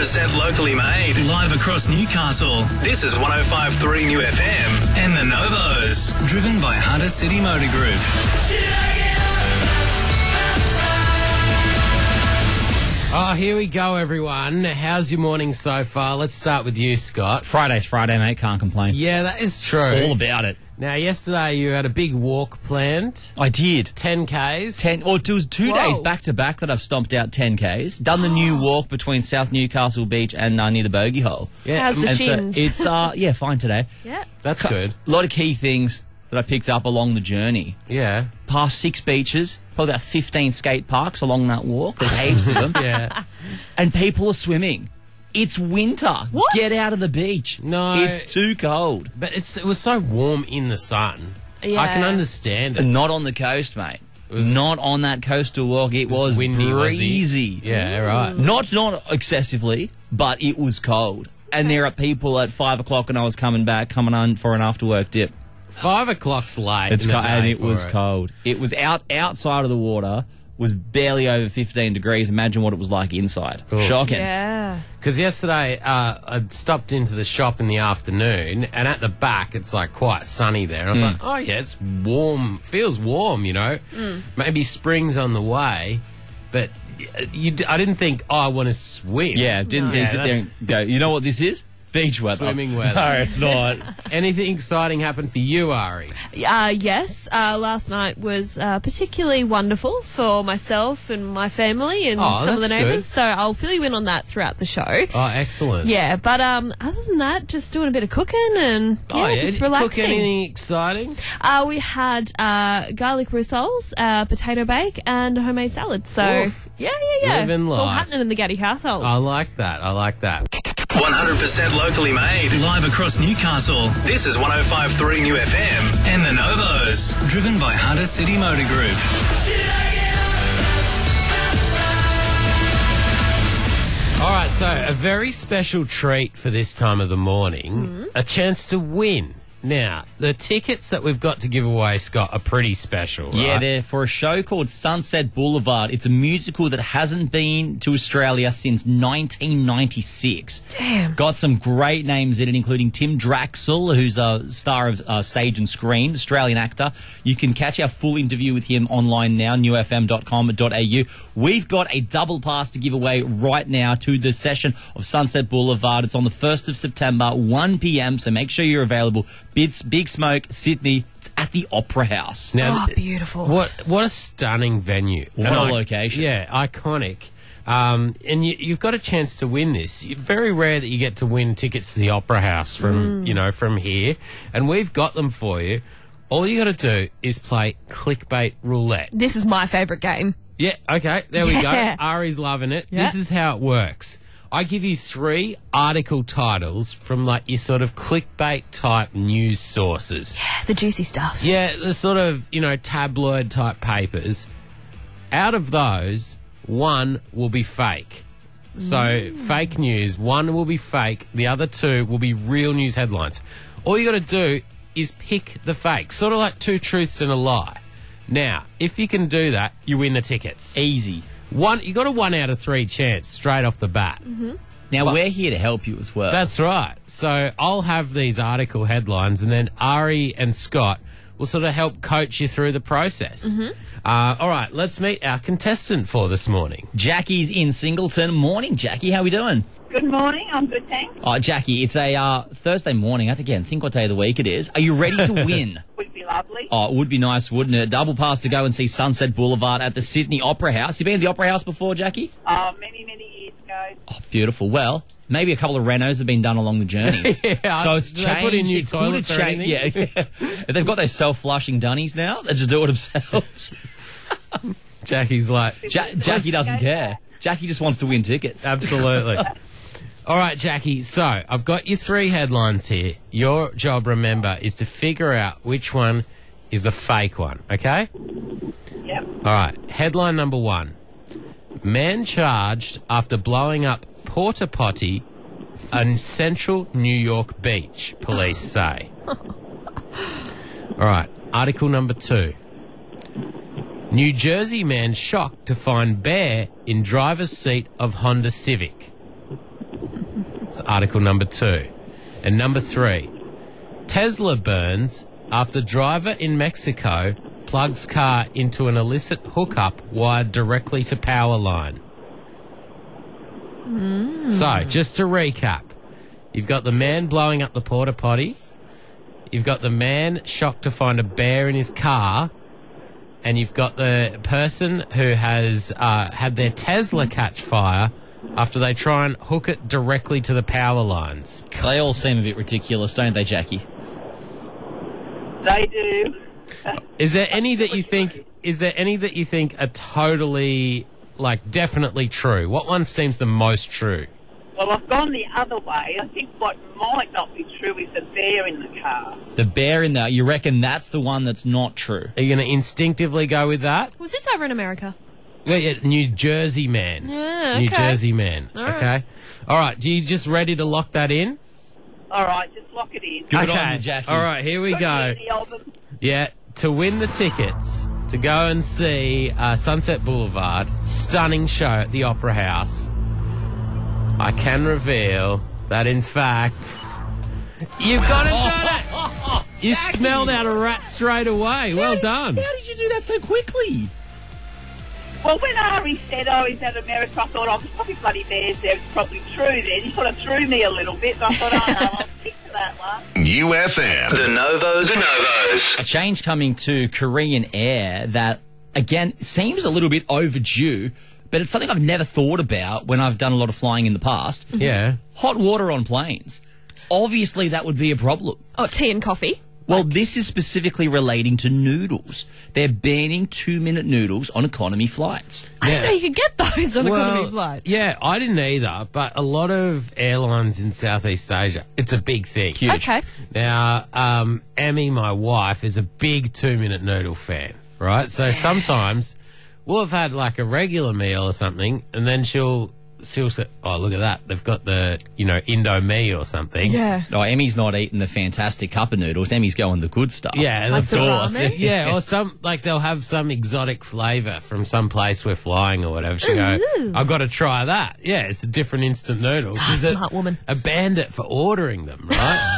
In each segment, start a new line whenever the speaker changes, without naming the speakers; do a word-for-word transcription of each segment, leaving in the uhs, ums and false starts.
percent locally made. Live across Newcastle. This is one oh five point three New F M and the Novos. Driven by Hunter City Motor Group.
Oh, here we go, everyone. How's your morning so far? Let's start with you, Scott.
Friday's Friday, mate. Can't complain.
Yeah, that is true.
All about it.
Now, yesterday you had a big walk planned.
I did.
ten Ks.
Ten, or it was two
Whoa.
days back to back that I've stomped out ten Ks. Done the new walk between South Newcastle Beach and uh, near the Bogey Hole.
Yeah,
How's the
And so
shins?
it's uh yeah, fine today.
Yeah.
that's good.
A lot of key things that I picked up along the journey.
Yeah.
Past six beaches, probably about fifteen skate parks along that walk. There's heaps of them.
Yeah.
And people are swimming. It's winter.
What?
Get out of the beach.
No.
It's too cold.
But it's, it was so warm in the sun.
Yeah.
I can understand it.
Not on the coast, mate.
was-
Not on that coastal walk. It was,
was windy, was it?
breezy.
Yeah, right.
Not not excessively, but it was cold. And there are people at five o'clock when I was coming back, coming on for an after work dip.
Five o'clock's late.
It's
in the
co- and
day
it
for
was cold. It was out outside of the water. Was barely over fifteen degrees. Imagine what it was like inside.
Oof.
Shocking.
Yeah.
Because yesterday uh, I stopped into the shop in the afternoon, and at the back it's like quite sunny there. And I was like, oh yeah, it's warm. Feels warm, you know. Maybe spring's on the way, but you, d- I didn't think, oh, I want to swim.
Yeah, didn't
No.
you
Yeah,
sit there
that's-
and go, you know what this is? Beach weather.
Swimming weather.
No, it's not.
Anything exciting happened for you, Ari?
Uh, yes, uh, last night was uh, particularly wonderful for myself and my family and
Oh,
some of the
that's
neighbours.
good.
So I'll fill you in on that throughout the show.
Oh, excellent.
Yeah, but um, other than that, just doing a bit of cooking and yeah,
Oh, yeah.
just
Did you
relaxing.
cook anything exciting?
Uh, we had uh, garlic rissoles, uh, potato bake, and a homemade salad. So
Oof.
yeah, yeah, yeah,
Living
it's all
life.
happening in the Gaddy household.
I like that. I like that.
one hundred percent locally made. Live across Newcastle. This is one oh five point three New F M and the Novos. Driven by Hunter City Motor Group.
All right, so a very special treat for this time of the morning, a chance to win. Now, the tickets that we've got to give away, Scott, are pretty special, right?
Yeah, they're for a show called Sunset Boulevard. It's a musical that hasn't been to Australia since nineteen ninety-six.
Damn.
Got some great names in it, including Tim Draxel, who's a star of uh, stage and screen, Australian actor. You can catch our full interview with him online now, new f m dot com dot a u. We've got a double pass to give away right now to the session of Sunset Boulevard. It's on the first of September, one p m, so make sure you're available. Bits, Big Smoke, Sydney. It's at the Opera House.
Now,
Oh, beautiful.
What what a stunning venue.
What
And
a
I-
location.
Yeah, iconic. Um, and you, you've got a chance to win this. It's very rare that you get to win tickets to the Opera House from, you know, from here. And we've got them for you. All you got to do is play clickbait roulette.
This is my favourite game.
Yeah, okay, there we
Yeah.
go. Ari's loving it.
Yeah.
This is how it works. I give you three article titles from like your sort of clickbait type news sources.
The juicy stuff.
Yeah, the sort of, you know, tabloid type papers. Out of those, one will be fake. So, fake news, one will be fake, the other two will be real news headlines. All you got to do is pick the fake, sort of like two truths and a lie. Now, if you can do that, you win the tickets.
Easy.
One, you got a one out of three chance straight off the bat.
Now, we're here to help you as well.
That's right. So I'll have these article headlines, and then Ari and Scott will sort of help coach you through the process. Uh, all right, let's meet our contestant for this morning.
Jackie's in Singleton. Morning, Jackie. How we doing?
Good morning. I'm good, thanks.
Oh, Jackie, it's a uh, Thursday morning. I have to again think what day of the week it is. Are you ready to win?
Would be lovely.
Oh, it would be nice, wouldn't it? Double pass to go and see Sunset Boulevard at the Sydney Opera House. You been to the Opera House before, Jackie?
Uh, many, many years ago.
Oh, beautiful. Well, maybe a couple of renos have been done along the journey.
Yeah,
So it's
do they
changed.
put in new
It could
toilets
have
or
changed-
anything?
Yeah, yeah. They've got those self-flushing dunnies now. They just do it themselves.
Jackie's like,
Ja- Jackie doesn't care. Jackie just wants to win tickets.
absolutely. All right, Jackie, so I've got your three headlines here. Your job, remember, is to figure out which one is the fake one, okay?
Yep.
All right, headline number one. Man charged after blowing up porta potty on central New York beach, police say. All right, article number two. New Jersey man shocked to find bear in driver's seat of Honda Civic. It's article number two. And number three, Tesla burns after driver in Mexico plugs car into an illicit hookup wired directly to power line. Mm. So, just to recap, you've got the man blowing up the porta potty, you've got the man shocked to find a bear in his car, and you've got the person who has uh, had their Tesla catch fire after they try and hook it directly to the power lines.
They all seem a bit ridiculous, don't they, Jackie?
They do.
Is there any that you think? Is there any that you think are totally, like, definitely true? What one seems the most true?
Well, I've gone the other way. I think what might not be true is the bear in the car.
The bear in there, you reckon that's the one that's not true?
Are you going to instinctively go with that?
Was this over in America?
Yeah, yeah, New Jersey man.
Yeah,
New
okay.
Jersey man.
All right.
Okay. All right. Do you just ready to lock that in?
All right, just lock it in.
Good
okay.
on you, Jackie.
All right. Here we
Got
go.
any of them?
Yeah. To win the tickets to go and see uh, Sunset Boulevard, stunning show at the Opera House, I can reveal that, in fact, you've got it, done it. You
Jackie.
smelled out a rat straight away. Well done.
How did you do that so quickly?
Well, when Ari said, oh, he's at America, I thought, oh, there's probably bloody bears there. It's probably true then. He sort of threw me a little bit, but I thought, oh, no, I'll stick to that one.
U F M. The Novos. The Novos.
A change coming to Korean Air that, again, seems a little bit overdue, but it's something I've never thought about when I've done a lot of flying in the past.
Yeah.
Hot water on planes. Obviously, that would be a problem.
Oh, tea and coffee.
Well, this is specifically relating to noodles. They're banning two-minute noodles on economy flights.
I didn't know you could get those on economy flights.
Yeah, I didn't either, but a lot of airlines in Southeast Asia, it's a big thing.
Huge.
Okay.
Now, um, Emmy, my wife, is a big two-minute noodle fan, right? So sometimes we'll have had like a regular meal or something, and then she'll she'll say, oh, look at that. They've got the, you know, Indomie or something.
Yeah.
Oh, Emmy's not eating the fantastic cup of noodles. Emmy's going the good stuff.
Yeah,
Like
of
the
course.
ramen?
Yeah, or some, like they'll have some exotic flavour from some place we're flying or whatever. She go,
Ooh.
I've got to try that. Yeah, it's a different instant noodle.
Ah,
She's a,
smart woman.
a bandit for ordering them,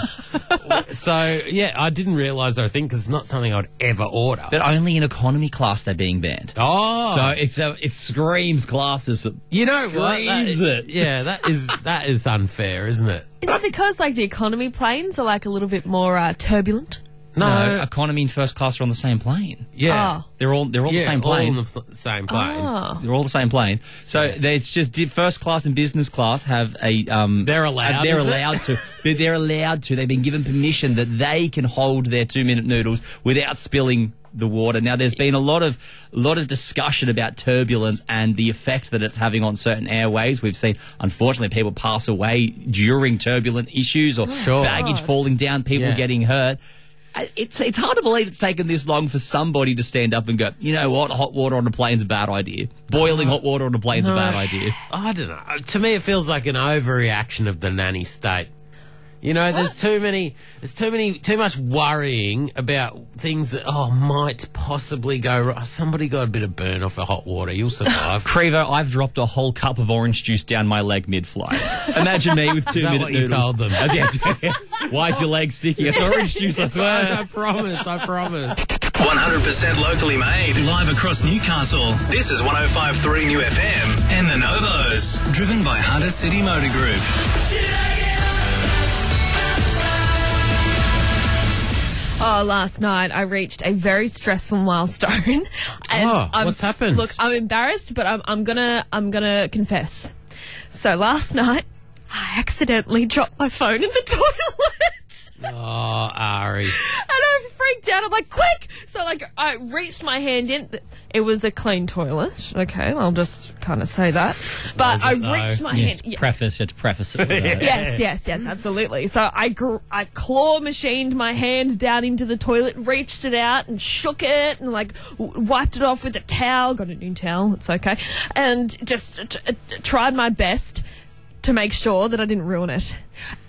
right? So, yeah, I didn't realise, I think, because it's not something I'd ever order.
But only in economy class they're being banned.
Oh.
So it's a, it screams classes.
you know what? That-
Screams it.
Yeah, that is that is unfair, isn't it?
Is it because like the economy planes are like a little bit more uh, turbulent?
No.
No, economy and first class are on the same plane.
Yeah.
Oh.
They're all they're all
yeah,
the same plane.
all on the pl- same plane.
Oh.
They're all the same plane. So they, it's just di- first class and business class have a. Um,
They're allowed,
They're
is it?
allowed to. But they're allowed to. They've been given permission that they can hold their two minute noodles without spilling the water. Now, there's been a lot of a lot of discussion about turbulence and the effect that it's having on certain airways. We've seen, unfortunately, people pass away during turbulent issues or
Sure.
baggage
God.
falling down, people
Yeah.
getting hurt. I- It's it's hard to believe it's taken this long for somebody to stand up and go, you know what, hot water on a plane's a bad idea. Boiling hot water on a plane's a bad idea.
I don't know. To me, it feels like an overreaction of the nanny state. You know, there's too many, there's too many, too much worrying about things that, oh, might possibly go wrong. Somebody got a bit of burn off of hot water. You'll survive.
Crevo, I've dropped a whole cup of orange juice down my leg mid-flight. Imagine me with two
Is that
minute
what you
noodles.
told them?
Uh, yeah. Why is your leg sticky? It's orange juice, I
I
swear.
promise, I promise.
one hundred percent locally made. Live across Newcastle. This is one oh five point three New F M and the Novos. Driven by Hunter City Motor Group.
Oh, last night I reached a very stressful milestone. And
Oh,
I'm,
what's happened?
Look, I'm embarrassed, but I'm, I'm gonna I'm gonna confess. So last night I accidentally dropped my phone in the toilet.
Oh, Ari.
And I freaked out. I'm like, quick! So, like, I reached my hand in. It was a clean toilet. Okay, I'll just kind of say that. But
Was
I
it, though?
reached my
Yeah,
hand.
to
Yes.
preface it, to preface it. with that.
Yes, yes, yes, absolutely. So I gr- I claw machined my hand down into the toilet, reached it out and shook it and like w- wiped it off with a towel. Got a new towel, it's okay. And just t- t- tried my best to make sure that I didn't ruin it.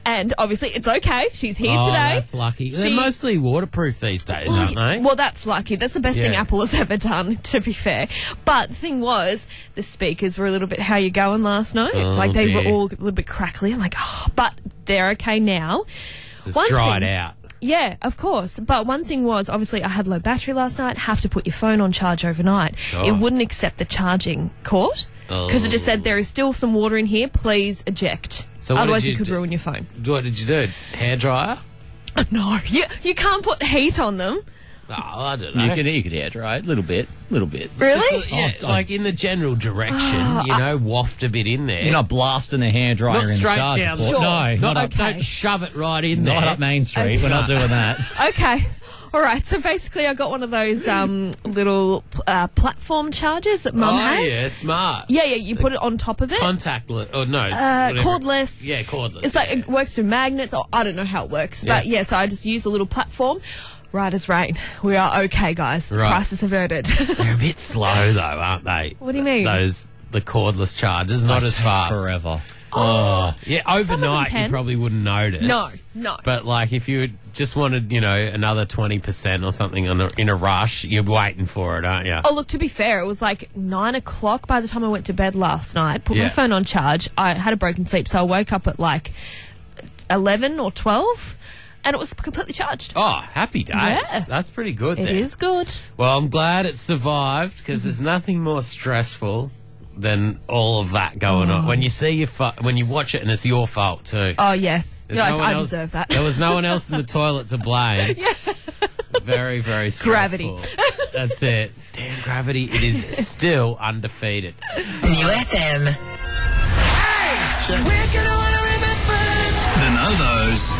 And obviously, it's okay. She's here
Oh,
today.
that's lucky. They're
She-
mostly waterproof these days, aren't they?
Well, that's lucky. That's the best thing
Yeah.
Apple has ever done, to be fair. But the thing was, the speakers were a little bit, how you going last night?
Oh,
like, they were
dear.
all a little bit crackly. I'm like, oh, but they're okay now.
It's
One
dried
thing-
out.
Yeah, of course. But one thing was, obviously, I had low battery last night. Have to put your phone on charge overnight. It wouldn't accept the charging cord because it just said there is still some water in here. Please eject.
So what
Otherwise,
did
you,
you
could
do?
ruin your phone.
What did you do? Hairdryer?
No, you you can't put heat on them.
Oh, I don't know.
You could, you could air dry it a little bit, little bit.
Really?
Just, yeah,
Oh,
like in the general direction, you know, waft a bit in there.
You're not blasting a hairdryer
Not
in the
straight
charge
down.
port.
Sure.
No,
Not
not, up,
okay.
Don't shove it right in there.
not up Main Street. We're not doing that.
Okay. All right. So basically, I got one of those um, little uh, platform chargers that Mum
Oh,
has.
yeah, smart.
Yeah, yeah. You put it on top of it.
Contactless. Oh, no. It's
Uh,
whatever.
cordless.
Yeah, cordless.
It's like
yeah.
it works through magnets. Or I don't know how it works, but
Yeah.
yeah. So I just use a little platform. Right as rain. We are okay, guys.
Right.
Crisis averted.
They're a bit slow, though, aren't they?
What do you mean?
Those, the cordless chargers, not as fast.
Forever.
Oh, yeah,
Some of them
overnight you
can.
probably wouldn't notice.
No, no.
But like if you just wanted, you know, another twenty percent or something on a, in a rush, you're waiting for it, aren't you?
Oh, look, to be fair, it was like nine o'clock by the time I went to bed last night. Put
Yeah.
my phone on charge. I had a broken sleep, so I woke up at like eleven or twelve, and it was completely charged.
Oh, happy days.
Yeah.
That's pretty good
It
then.
is good.
Well, I'm glad it survived because there's nothing more stressful than all of that going on. When you see your fu- when you watch it and it's your fault too.
Oh, yeah.
There's
You're
no
like,
one
I
else-
deserve that.
There was no one else in the toilet to blame. Very, very stressful.
Gravity.
That's it. Damn gravity. It is still undefeated.
New F M.
The Novos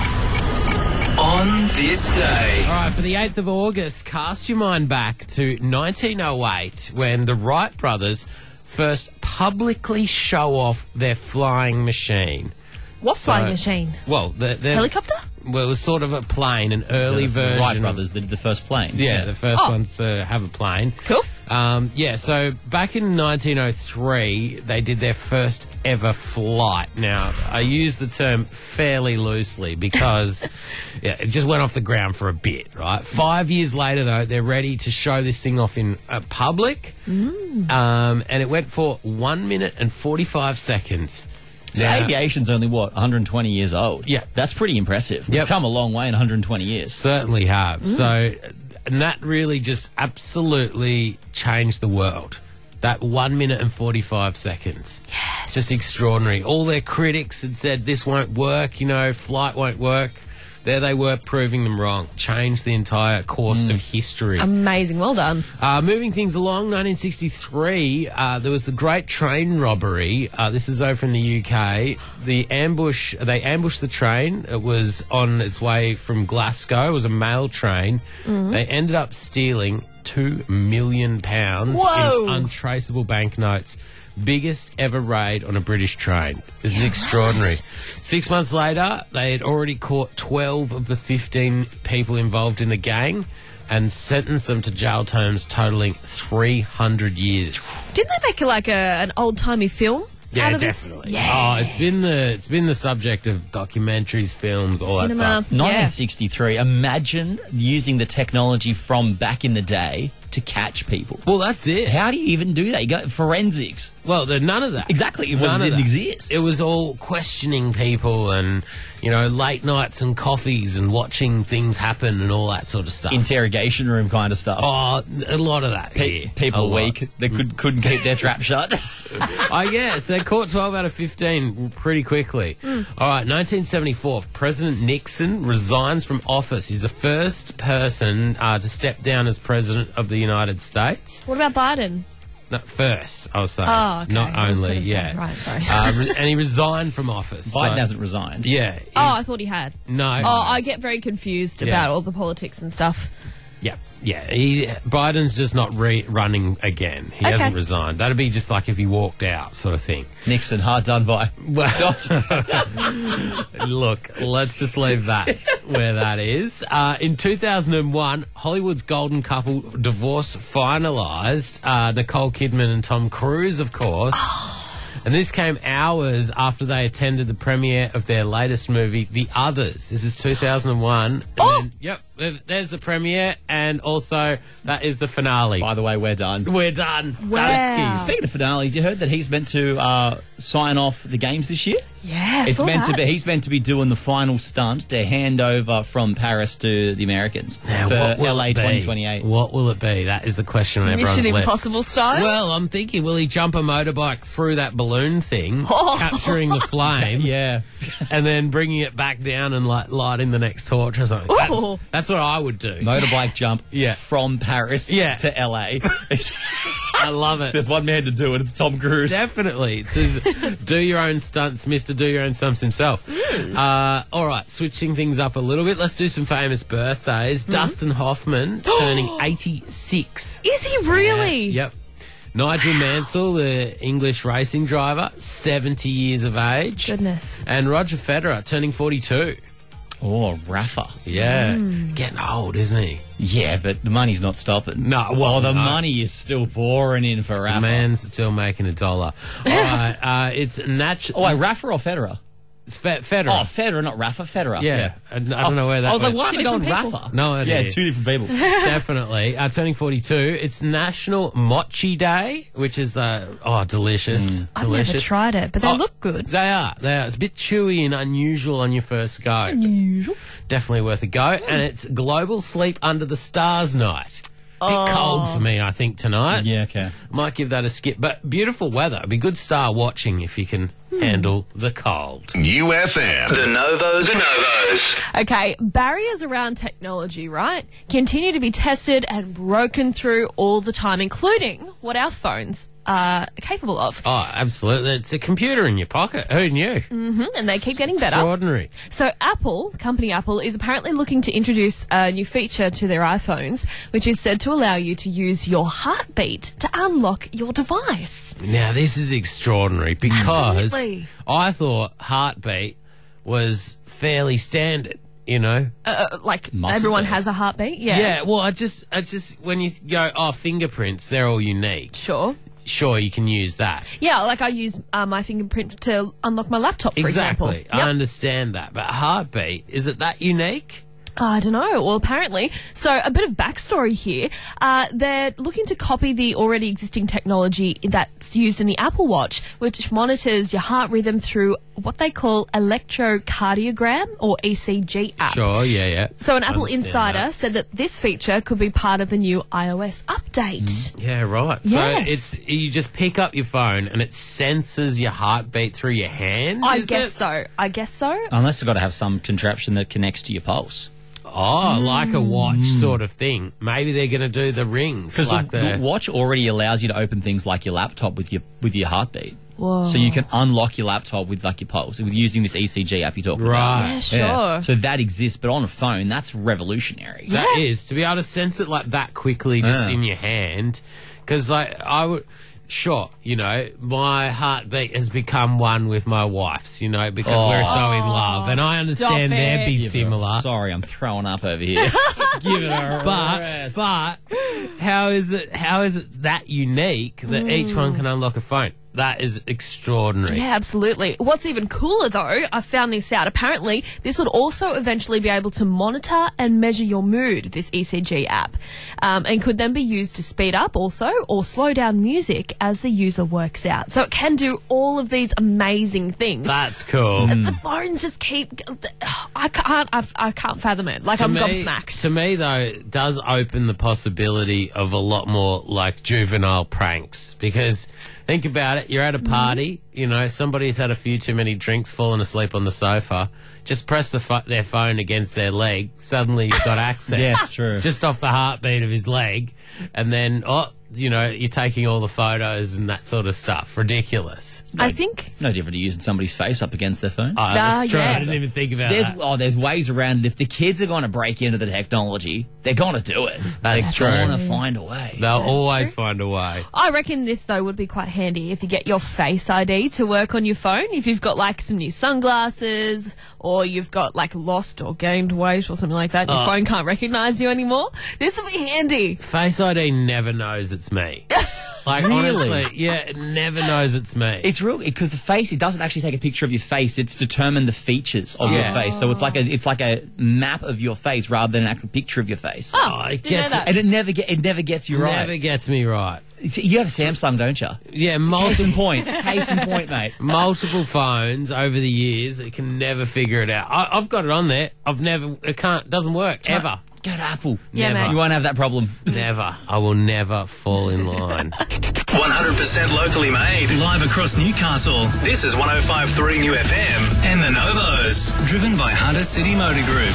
on this day.
All right, for the eighth of August, cast your mind back to nineteen oh eight when the Wright brothers first publicly show off their flying machine.
What
So-
flying machine?
Well, the, the,
Helicopter?
well, it was sort of a plane, an early
The
version.
Wright
of-
brothers did the first plane.
Yeah, the first
Oh.
ones to have a plane.
Cool.
Um, yeah, so back in nineteen oh three, they did their first ever flight. Now, I use the term fairly loosely because yeah, it just went off the ground for a bit, right? Five years later, though, they're ready to show this thing off in uh, public.
Mm.
Um, and it went for one minute and forty-five seconds.
So aviation's only, what, one hundred twenty years old?
Yeah.
That's pretty impressive. We've
Yep.
come a long way in one hundred twenty years.
Certainly have.
Mm.
So, and that really just absolutely changed the world. That one minute and forty-five seconds. Yes. Just extraordinary. All their critics had said this won't work, you know, flight won't work. There they were proving them wrong. Changed the entire course
Mm.
of history.
Amazing. Well done.
Uh, moving things along, nineteen sixty-three, uh, there was the Great Train Robbery. Uh, this is over in the U K. The ambush, they ambushed the train. It was on its way from Glasgow. It was a mail train.
Mm-hmm.
They ended up stealing two million pounds
Whoa.
in untraceable banknotes. Biggest ever raid on a British train. This is extraordinary. Six months later, they had already caught twelve of the fifteen people involved in the gang and sentenced them to jail terms totaling three hundred years.
Didn't they make like a, an old timey film
Yeah,
out of this?
definitely.
Yeah.
Oh, it's been the it's been the subject of documentaries, films, all
Cinema.
that stuff.
Yeah.
nineteen sixty-three. Imagine using the technology from back in the day to catch people.
Well, that's it.
How do you even do that? You got forensics.
Well, there, none of that.
Exactly. It
None
didn't
of that.
exist.
It was all questioning people and, you know, late nights and coffees and watching things happen and all that sort of stuff.
Interrogation room kind of stuff.
oh, a lot of that
Pe-
here.
people
A lot.
weak. They could, couldn't keep their trap shut.
I guess. They caught twelve out of fifteen pretty quickly.
Hmm.
All right, nineteen seventy-four, President Nixon resigns from office. He's the first person uh, to step down as President of the United States.
What about Biden?
No, first, I was saying.
Oh, okay.
Not
I was
only,
gonna say,
yeah.
right, sorry.
Uh, re- and he resigned from office.
Biden
so-
hasn't resigned.
Yeah. he-
Oh, I thought he had.
no.
Oh, I get very confused
Yeah.
about all the politics and stuff.
Yeah, yeah. He, Biden's just not re- running again. He
Okay.
hasn't resigned. That'd be just like if he walked out, sort of thing.
Nixon, hard done by.
Well, look, let's just leave that where that is. Uh, in two thousand one, Hollywood's golden couple divorce finalised. Uh, Nicole Kidman and Tom Cruise, of course. And this came hours after they attended the premiere of their latest movie, The Others. This is two thousand one. And
Oh!
then, yep, there's the premiere, and also that is the finale.
By the way, we're done.
We're done.
Wow.
Done.
Speaking of finales, you heard that he's meant to uh, sign off the games this year?
Yeah, I
It's
saw
meant
that.
to be. He's meant to be doing the final stunt to hand over from Paris to the Americans
Now,
for
what will
L A
it be?
twenty twenty-eight.
What will it be? That is the question on everyone's
Mission
lips.
Impossible style?
Well, I'm thinking, will he jump a motorbike through that balloon thing,
Oh.
capturing the flame,
Yeah.
and then bringing it back down and like lighting the next torch or something? That's,
Ooh.
that's what I would do.
Motorbike jump
Yeah.
from Paris
Yeah.
to L A.
I love it.
There's one man to do it. It's Tom Cruise.
Definitely. It says, do your own stunts, Mister Do Your Own Stunts himself. Uh, all right, switching things up a little bit. Let's do some famous birthdays. Dustin Hoffman turning eighty-six.
Is he really?
Yep. Nigel Mansell, the English racing driver, seventy years of age.
Goodness.
And Roger Federer turning forty-two.
Oh, Rafa.
Yeah. Getting old, isn't he?
Yeah, but the money's not stopping.
No, well,
oh, the
no.
money is still pouring in for Rafa.
The man's still making a dollar. All right, uh, it's natural.
Oh, wait, Rafa or Federer?
It's Fe- Federer.
Oh, Federer, not Rafa. Federer.
yeah. I, I don't know where that
I was like,
went.
why am I going
different
Rafa?
No idea.
Yeah, two different people.
Definitely. Uh, turning forty-two. It's National Mochi Day, which is, uh, oh, delicious.
I've
delicious.
never tried it, but they
Oh,
look good.
They are. They are. It's a bit chewy and unusual on your first go.
Unusual.
Definitely worth a go. And it's Global Sleep Under the Stars Night. Bit
Oh.
cold for me, I think, tonight.
Yeah, okay.
Might give that a skip. But beautiful weather. It'd be good star watching if you can handle the cold.
U F M.
The Novos. The Novos.
Okay, barriers around technology, right, continue to be tested and broken through all the time, including what our phones are capable of.
Oh, absolutely. It's a computer in your pocket. Who knew?
Hmm, and they keep getting better.
Extraordinary.
So Apple, company Apple, is apparently looking to introduce a new feature to their iPhones, which is said to allow you to use your heartbeat to unlock your device.
Now, this is extraordinary because
Absolutely.
I thought heartbeat was fairly standard, you know?
Uh, like
Must
everyone
be.
has a heartbeat, yeah.
Yeah, well, I just, I just, when you go, oh, fingerprints, they're all unique.
Sure.
Sure, you can use that.
Yeah, like I use uh, my fingerprint to unlock my laptop, for
Exactly.
example.
I
Yep.
understand that. But heartbeat, is it that unique?
I don't know. Well, apparently. So, a bit of backstory here. Uh, they're looking to copy the already existing technology that's used in the Apple Watch, which monitors your heart rhythm through what they call electrocardiogram or E C G app.
Sure, yeah, yeah.
So, an Apple
Understand
insider
that.
said that this feature could be part of a new iOS update.
Yeah, right.
Yes.
So it's you just pick up your phone and it senses your heartbeat through your hand.
I
is
guess
it?
so. I guess so.
Unless you've got to have some contraption that connects to your pulse.
Oh, like a watch
Hmm.
sort of thing. Maybe they're going to do the rings,
Because
like
the,
the,
the watch already allows you to open things like your laptop with your with your heartbeat.
Whoa.
So you can unlock your laptop with like your pulse with using this E C G app you talked about.
Right.
Yeah, sure.
So that exists, but on a phone, that's revolutionary.
That is to be able to sense it like that quickly, just
Yeah.
in your hand. Because like I would, sure, you know, my heartbeat has become one with my wife's. You know, because we're so in love, and I understand
stop
they'd be
it.
similar.
Sorry, I'm throwing up over here. Give it a
But
rest.
but how is it? How is it that unique that each one can unlock a phone? That is extraordinary.
Yeah, absolutely. What's even cooler, though, I found this out. Apparently, this would also eventually be able to monitor and measure your mood, this E C G app, um, and could then be used to speed up also or slow down music as the user works out. So it can do all of these amazing things.
That's cool.
the phones just keep. I can't. I've, I can't fathom it. Like
To
I'm
me,
gobsmacked.
to me, though, it does open the possibility of a lot more like juvenile pranks. Because think about it, you're at a party, you know, somebody's had a few too many drinks, fallen asleep on the sofa. Just press the pho- their phone against their leg. Suddenly you've got access.
Yes, true.
Just off the heartbeat of his leg, and then oh, you know, you're taking all the photos and that sort of stuff. Ridiculous.
I think.
No different to using somebody's face up against their phone.
Oh, that's
Ah,
true.
yeah.
I didn't even think about
There's
that.
oh, there's ways around it. If the kids are going to break into the technology, they're going to do it.
That's
they're
true.
going to find a way.
They'll always
true.
find a way.
I reckon this, though, would be quite handy if you get your Face I D to work on your phone. If you've got, like, some new sunglasses or you've got, like, lost or gained weight or something like that, your
Oh.
phone can't recognise you anymore, this will be handy.
Face I D never knows it's me. Like,
Really?
honestly, yeah, it never knows it's me.
It's real because the face. It doesn't actually take a picture of your face. It's determined the features of
Yeah.
your face. So it's like a it's like a map of your face rather than an actual picture of your face.
Oh,
it
didn't know
gets,
that.
And it never get it never gets you
never
right.
gets me right.
It's- You have a Samsung, don't you?
Yeah,
Case in
multiple,
point. Case in point, mate.
multiple phones over the years, it can never figure it out. I, I've got it on there. I've never, it can't, doesn't work, ever.
Go to Apple.
Yeah,
Never.
mate.
You won't have that problem.
Never. I will never fall in line.
one hundred percent locally made. Live across Newcastle. This is one oh five point three New F M and the Novos. Driven by Hunter City Motor Group.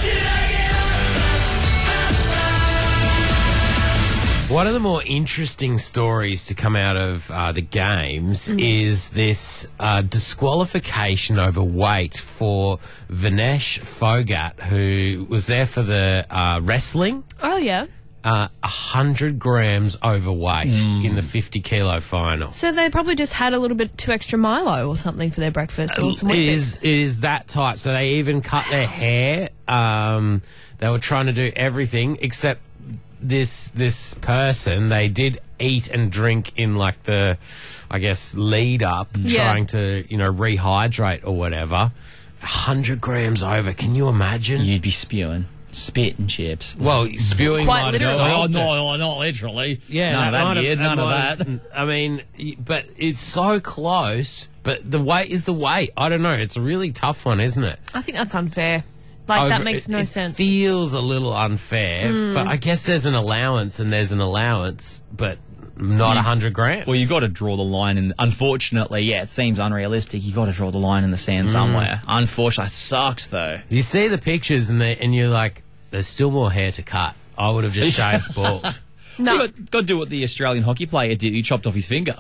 One of the more interesting stories to come out of uh, the games is this uh, disqualification over weight for Vinesh Phogat, who was there for the uh, wrestling.
Oh, yeah.
Uh, one hundred grams overweight in the fifty kilo final.
So they probably just had a little bit too extra Milo or something for their breakfast or some
It
Weet
is, it is that tight. So they even cut their hair. Um, they were trying to do everything except this this person. They did eat and drink in like the, I guess, lead up,
Yeah.
trying to, you know, rehydrate or whatever. one hundred grams over. Can you imagine?
You'd be spewing spit and chips.
Well, spewing
Quite
might have
literally.
solved it.
no, not literally.
Yeah,
none of
might
that.
have-
Yeah, none of
might
that.
have- I mean, y- but it's so close. But the weight is the weight. I don't know. It's a really tough one, isn't it?
I think that's unfair. Like,
Over-
that makes
it-
no
it
sense.
Feels a little unfair, but I guess there's an allowance and there's an allowance, but not a hundred grams.
Well, you got to draw the line, and unfortunately, yeah, it seems unrealistic. You got to draw the line in the
Mm.
sand somewhere. Unfortunately, it sucks though.
You see the pictures and they, and you're like, there's still more hair to cut. I would have just shaved bald.
No.
You got, got to do what the Australian hockey player did. He chopped off his finger.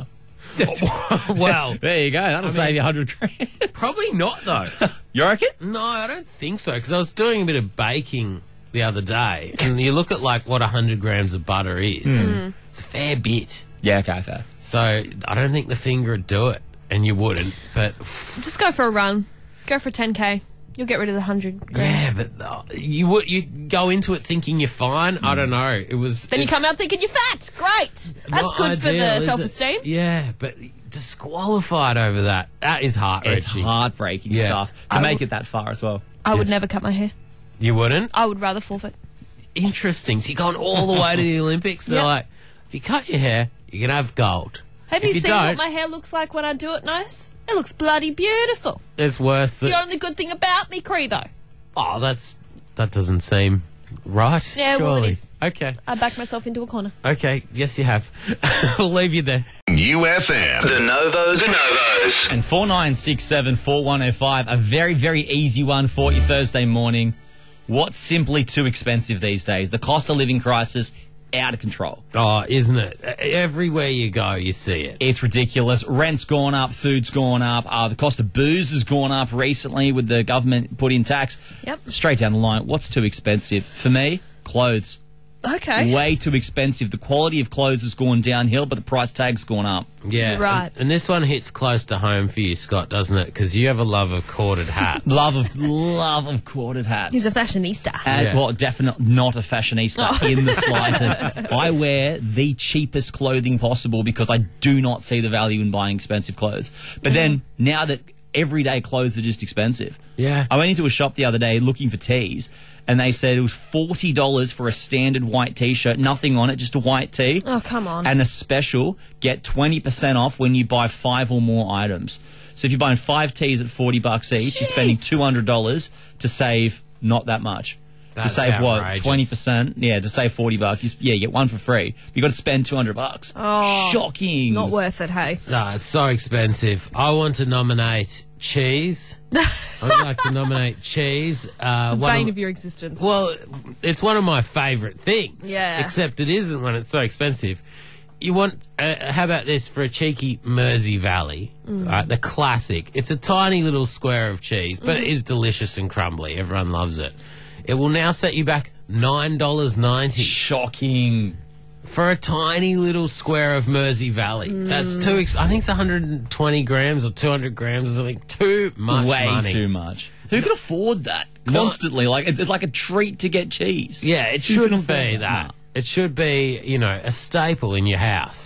Well,
There you go. That'll save you a hundred grand.
probably not though.
You reckon?
No, I don't think so. Because I was doing a bit of baking the other day, and you look at like what a hundred grams of butter is. It's a fair bit.
Yeah. Okay. Fair.
So I don't think the finger would do it, and you wouldn't. But
Just go for a run. Go for ten K. You'll get rid of the one hundred grams.
yeah, but uh, you would you go into it thinking you're fine. I don't know. It was
Then you
it-
come out thinking you're fat. Great. That's
not
good for
ideal, is
the
it?
self-esteem.
Yeah, but disqualified over that. That is heart
It's
wrenching.
heartbreaking
Yeah.
stuff to
I
make
w-
it that far as well.
I would never cut my hair.
You wouldn't?
I would rather forfeit.
Interesting. So you're going all the way to the Olympics. They're
Yep.
like, if you cut your hair, you can have gold.
Have
If
you,
you
seen
don't-
what my hair looks like when I do it, Nose? It looks bloody beautiful.
It's worth
It's
it.
the only good thing about me, Credo.
Oh, that's that doesn't seem right.
Yeah, well, it
surely.
is.
Okay.
I backed myself into a corner.
Okay. Yes, you have. We'll leave you there.
U F M.
The Novos. The Novos.
And four nine six seven four one zero five, a very, very easy one for you Thursday morning. What's simply too expensive these days? The cost of living crisis, out of control.
Oh, isn't it? Everywhere you go, you see it.
It's ridiculous. Rent's gone up, food's gone up, uh, the cost of booze has gone up recently with the government put in tax.
Yep.
Straight down the line, what's too expensive? For me, clothes.
Okay.
Way too expensive. The quality of clothes has gone downhill, but the price tag's gone up.
Yeah.
Right.
And, and this one hits close to home for you, Scott, doesn't it? Because you have a love of corded hats.
Love of love of corded hats.
He's a fashionista.
And,
Yeah.
well, definitely not a fashionista in the slightest. I wear the cheapest clothing possible because I do not see the value in buying expensive clothes. But then, now that everyday clothes are just expensive.
Yeah.
I went into a shop the other day looking for tees, and they said it was forty dollars for a standard white T-shirt, nothing on it, just a white tee.
Oh, come on.
And a special, get twenty percent off when you buy five or more items. So if you're buying five tees at forty bucks each, you're spending
Jeez.
two hundred dollars to save not that much.
That's
to save what?
outrageous.
twenty percent? Yeah, to save forty bucks. You, s- yeah, you get one for free. You got to spend two hundred bucks.
Oh,
Shocking.
Not worth it, hey?
No, it's so expensive. I want to nominate cheese. I'd like to nominate cheese. Uh, one
Bane
of-
of your existence.
Well, it's one of my favourite things.
Yeah.
Except it isn't when it's so expensive. You want, uh, how about this for a cheeky Mersey Valley? Right, the classic. It's a tiny little square of cheese, but it is delicious and crumbly. Everyone loves it. It will now set you back nine dollars ninety
Shocking.
for a tiny little square of Mersey Valley. That's too, ex- I think it's one hundred twenty grams or two hundred grams or something. Too much
Way
money.
too much. Who can afford that constantly? Like it's, it's like a treat to get cheese.
Yeah, it
Who can
shouldn't
afford
be
that?
that.
No.
It should be, you know, a staple in your house.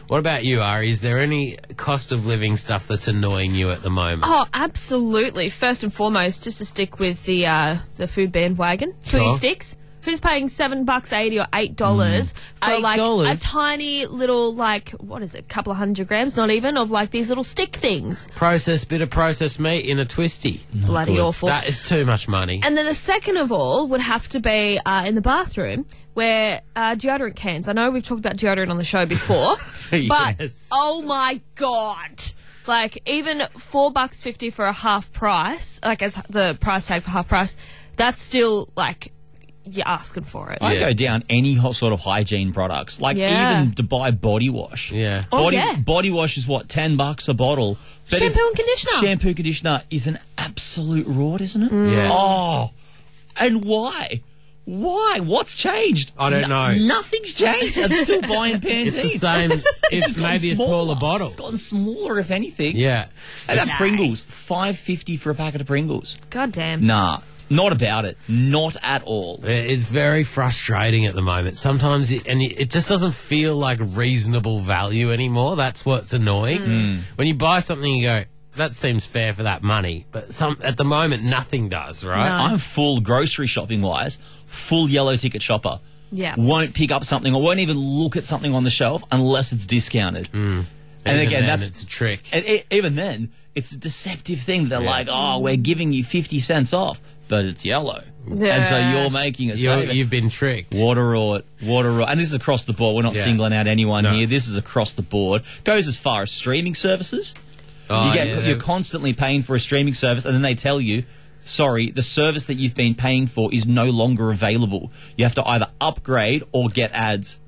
What about you, Ari? Is there any cost of living stuff that's annoying you at the moment?
Oh, absolutely. First and foremost, just to stick with the uh, the food bandwagon,
Sure.
Twiggy Sticks. Who's paying seven bucks eighty or eight dollars for
Eight
like
dollars?
a tiny little like what is it, couple of hundred grams, not even, of like these little stick things?
Processed bit of processed meat in a twisty.
Bloody
good.
awful.
That is too much money.
And then the second of all would have to be uh, in the bathroom where uh, deodorant cans. I know we've talked about deodorant on the show before, but
Yes.
oh my god. Like, even four bucks fifty for a half price, like as the price tag for half price, that's still like you're asking for it.
I
Yeah.
go down any ho- sort of hygiene products, like
Yeah.
even to buy body wash.
Yeah.
Oh,
body,
yeah.
body wash is what, ten bucks a bottle. But if-
Shampoo and conditioner.
Shampoo and conditioner is an absolute rot, isn't it?
Yeah.
Oh, and why? Why? What's changed?
I don't know.
Nothing's changed. I'm still buying Pantene.
It's the same. It's
It's gotten
maybe a smaller bottle.
It's gotten smaller, if anything.
Yeah.
And that
It's-
Pringles, five fifty for a packet of Pringles.
God damn.
Nah, not about it. Not at all.
It's very frustrating at the moment. Sometimes, it, and it just doesn't feel like reasonable value anymore. That's what's annoying. When you buy something, you go, that seems fair for that money. But some at the moment, nothing does, right?
No.
I'm full grocery shopping wise, full yellow ticket shopper.
Yeah.
Won't pick up something or won't even look at something on the shelf unless it's discounted. And
Even
again,
then,
that's
it's a trick.
and e even then, it's a deceptive thing. They're
Yeah.
like, oh, we're giving you fifty cents off, but it's yellow. And so
Yeah.
you're making a
You're,
saving.
you've been tricked.
Water rot, water rot. And this is across the board. We're not
Yeah.
singling out anyone
No.
here. This is across the board. Goes as far as streaming services.
Oh,
you get,
yeah,
you're
they're-
constantly paying for a streaming service, and then they tell you, sorry, the service that you've been paying for is no longer available. You have to either upgrade or get ads.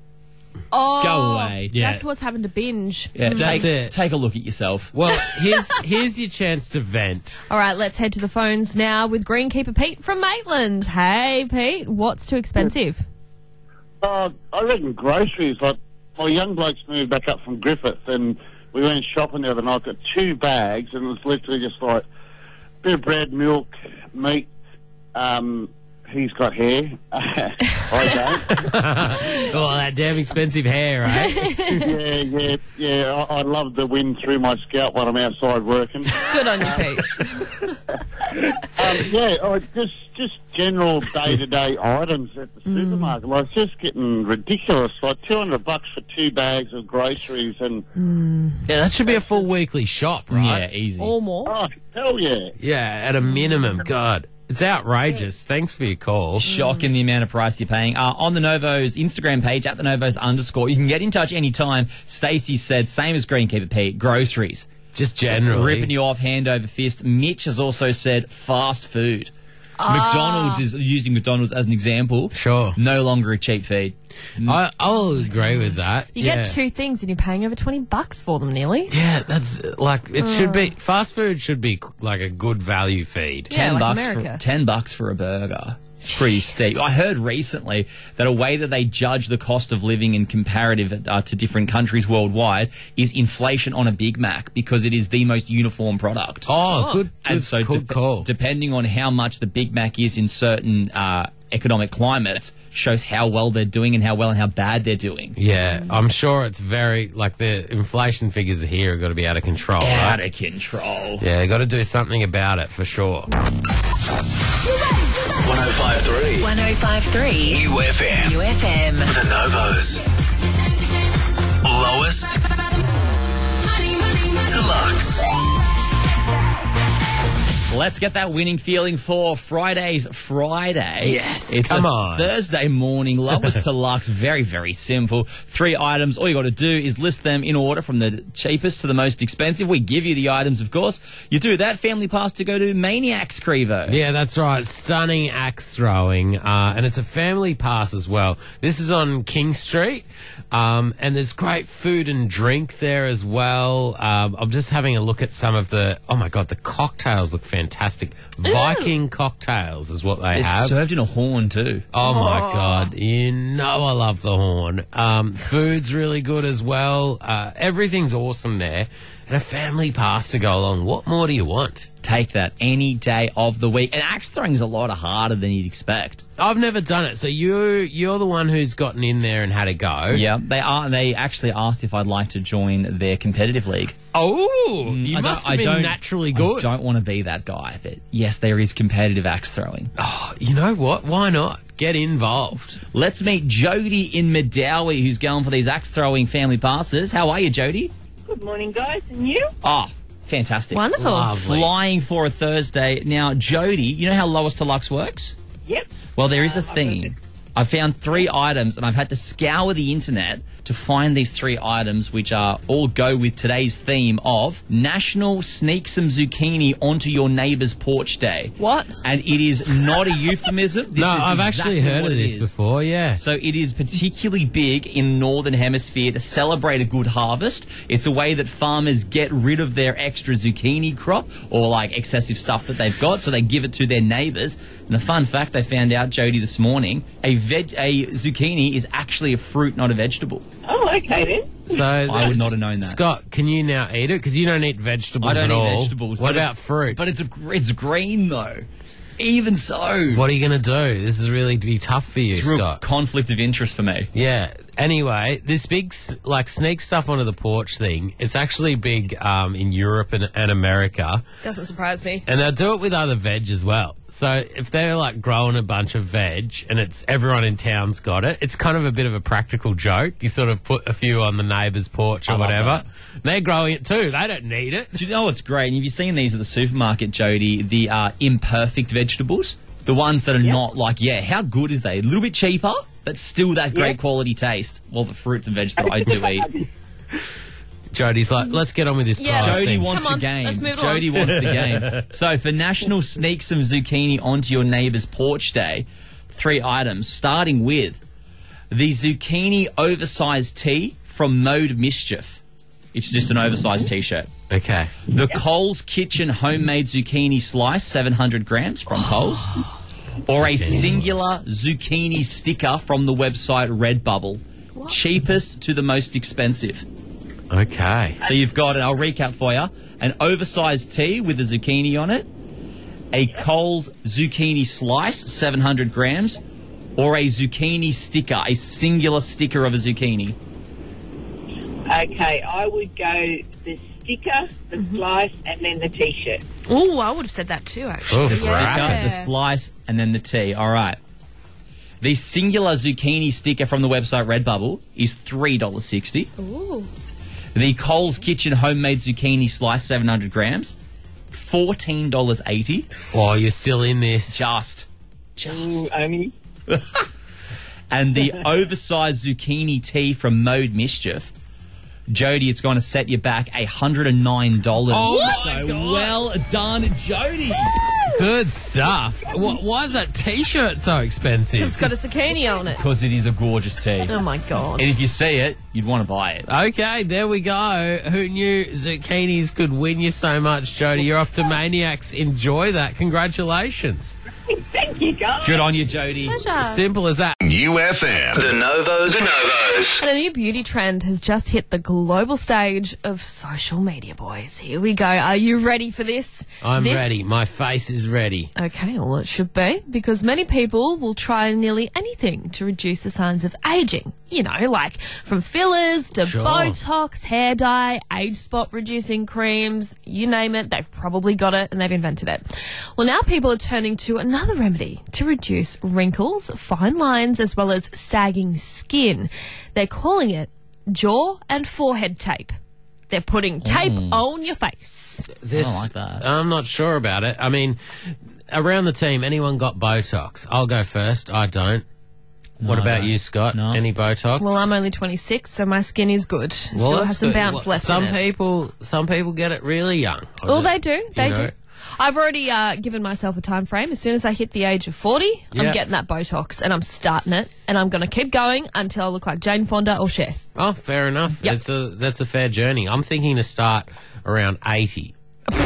Oh,
Go away.
Yeah.
That's what's happened to binge.
Yeah,
That's
take,
it.
take a look at yourself.
Well, here's here's your chance to vent.
All right, let's head to the phones now with Greenkeeper Pete from Maitland. Hey, Pete, what's too expensive?
Uh, I reckon groceries. Like, my young blokes moved back up from Griffith, and we went shopping the other night. Got two bags, and it was literally just like a bit of bread, milk, meat. Um, he's got hair. I don't.
Oh, that damn expensive hair, eh?
yeah, yeah, yeah. I, I love the wind through my scalp when I'm outside working.
Good on you, Pete.
Um, yeah, I just just general day to day items at the supermarket. Like, it's just getting ridiculous. Like two hundred bucks for two bags of groceries, and
Yeah, that should be a full weekly shop, right?
Yeah, easy.
Or more.
oh hell yeah.
Yeah, at a minimum. God, it's outrageous. Thanks for your call.
Shocking the amount of price you're paying. Uh, on the Novos Instagram page, at the Novos underscore, you can get in touch anytime. Stacey said, same as Greenkeeper Pete, groceries.
Just generally.
Ripping you off hand over fist. Mitch has also said fast food. McDonald's is using McDonald's as an example.
Sure.
No longer a cheap feed.
I, I'll agree with that.
You
yeah.
get two things and you're paying over twenty bucks for them nearly.
Yeah, that's uh, like it should be. Fast food should be like a good value feed.
Yeah,
ten
like
bucks
America.
for ten bucks for a burger. It's pretty steep. I heard recently that a way that they judge the cost of living in comparative uh, to different countries worldwide is inflation on a Big Mac, because it is the most uniform product.
Oh, good, good,
and so
good
dep-
call.
depending on how much the Big Mac is in certain uh, economic climates, shows how well they're doing and how well and how bad they're doing.
Yeah, I'm sure it's very like the inflation figures here have got to be out of control.
Out
right?
of control.
Yeah, got to do something about it for sure.
one oh five point three
one oh five point three
U F M.
U F M.
The Novos. Lowest. Deluxe.
Let's get that winning feeling for Friday's Friday.
Yes,
it's
come
a
on.
Thursday morning, lowest to lux. Very, very simple. Three items. All you got to do is list them in order from the cheapest to the most expensive. We give you the items, of course. You do that, family pass to go to Maniacs, Crevo.
Yeah, that's right. Stunning axe throwing, uh, and it's a family pass as well. This is on King Street, um, and there's great food and drink there as well. Um, I'm just having a look at some of the. Oh my god, the cocktails look fantastic. Viking cocktails is what they
It's
have.
served in a horn, too.
Oh my god, you know I love the horn. Um, food's really good as well. Uh, everything's awesome there. And a family pass to go along. What more do you want?
Take that any day of the week. And axe throwing is a lot harder than you'd expect.
I've never done it, so you you're the one who's gotten in there and had a go.
Yeah, they are. They actually asked if I'd like to join their competitive league.
Oh, you
I
must
don't-
have
I
been
don't-
naturally
I
good.
don't want to be that guy, but yes, there is competitive axe throwing.
Oh, you know what? Why not? Get involved.
Let's meet Jody in Medowie, who's going for these axe throwing family passes. How are you, Jody?
Good morning, guys. And you?
Oh, fantastic.
Wonderful.
Lovely.
Flying for a Thursday. Now, Jody, you know how Lowest Deluxe works?
Yep.
Well, there is a
Um, I've
theme.
heard
I found three items, and I've had to scour the internet to find these three items, which are all go with today's theme of National Sneak Some Zucchini Onto Your Neighbour's Porch Day.
What?
And it is not a euphemism. This
No,
is
I've
exactly
actually heard
what
of
it
this
is.
before, yeah.
So it is particularly big in Northern Hemisphere to celebrate a good harvest. It's a way that farmers get rid of their extra zucchini crop or like excessive stuff that they've got, so they give it to their neighbours. And a fun fact I found out, Jody, this morning, a veg- a zucchini is actually a fruit, not a vegetable.
Oh, okay then.
So
I would not have known that.
Scott, can you now eat it? Because you don't eat vegetables
I don't
at
eat
all.
vegetables.
What
but
about
it-
fruit?
But it's a, gr- it's green though. Even so,
What are you going to do? This is really to be tough for you,
it's a real
Scott.
conflict of interest for me.
Yeah. Anyway, this big, s- like, sneak stuff onto the porch thing, it's actually big um, in Europe and, and America.
Doesn't surprise me.
And they'll do it with other veg as well. So if they're, like, growing a bunch of veg and it's everyone in town's got it, it's kind of a bit of a practical joke. You sort of put a few on the neighbour's porch or
I love
whatever.
that.
They're growing it too. They don't need it.
Do you know what's great? And have you seen these at the supermarket, Jody? The uh, imperfect vegetables, the ones that are not like, yeah, how good is they? A little bit cheaper, but still that great
Yeah.
quality taste. Well, the fruits and vegetables I do eat.
Jody's like, let's get on with this
Yeah.
prize
Jody
thing.
wants
Come on,
the game.
let's move
Jody
on.
wants the game. So for National Sneak Some Zucchini Onto Your Neighbour's Porch Day, three items, starting with the Zucchini Oversized Tee from Mode Mischief. It's just an oversized T-shirt.
Okay.
The Coles Kitchen Homemade Zucchini Slice, seven hundred grams from Coles. Or a singular zucchini sticker from the website Redbubble. Cheapest to the most expensive.
Okay.
So you've got, I'll recap for you, an oversized tee with a zucchini on it, a Coles zucchini slice, seven hundred grams, or a zucchini sticker, a singular sticker of a zucchini.
Okay, I would go the sticker, the slice, and then the T-shirt.
Oh, I would have said that too, actually.
Oof,
Sticker,
right.
the slice, and then the tee. All right. The singular zucchini sticker from the website Redbubble is three dollars sixty.
Ooh.
The Coles Kitchen Homemade Zucchini Slice, seven hundred grams, fourteen dollars eighty.
Oh, you're still in this.
Just. Just.
Ooh, only.
And the oversized zucchini tee from Mode Mischief, Jody, it's going to set you back one hundred nine dollars.
Oh,
so
my God.
well done, Jody.
Good stuff. Wh- why is that T-shirt so expensive?
It's got a zucchini on it.
Because it is a gorgeous tee.
Oh, my God.
And if you see it, you'd want to buy it.
Okay, there we go. Who knew zucchinis could win you so much, Jody? You're off to Maniacs. Enjoy that. Congratulations.
Thank you, guys.
Good on you, Jody.
Pleasure.
Simple as that.
U F M. The Novos. The Novos.
And a new beauty trend has just hit the global stage of social media, boys. Here we go. Are you ready for this?
I'm
This-
ready. My face is ready.
Okay, well, it should be, because many people will try nearly anything to reduce the signs of aging. You know, like from fillers to
Sure.
Botox, hair dye, age spot reducing creams, you name it, they've probably got it and they've invented it. Well, now people are turning to another remedy to reduce wrinkles, fine lines, as well as sagging skin. They're calling it jaw and forehead tape. They're putting tape on your face.
This,
I like that.
I'm not sure about it. I mean, around the team, anyone got Botox? I'll go first. I don't. What
I
about
don't.
you, Scott?
No.
Any Botox?
Well, I'm only twenty-six, so my skin is good. It
Well,
still
that's
has some
good.
bounce
Well,
left
Some
in it.
people, some people get it really young. I
Well,
don't-
they do. They
you know.
do. I've already uh, given myself a time frame. As soon as I hit the age of forty,
Yeah.
I'm getting that Botox and I'm starting it, and I'm going to keep going until I look like Jane Fonda or Cher.
Oh, fair enough.
Yep.
It's a that's a fair journey. I'm thinking to start around eighty.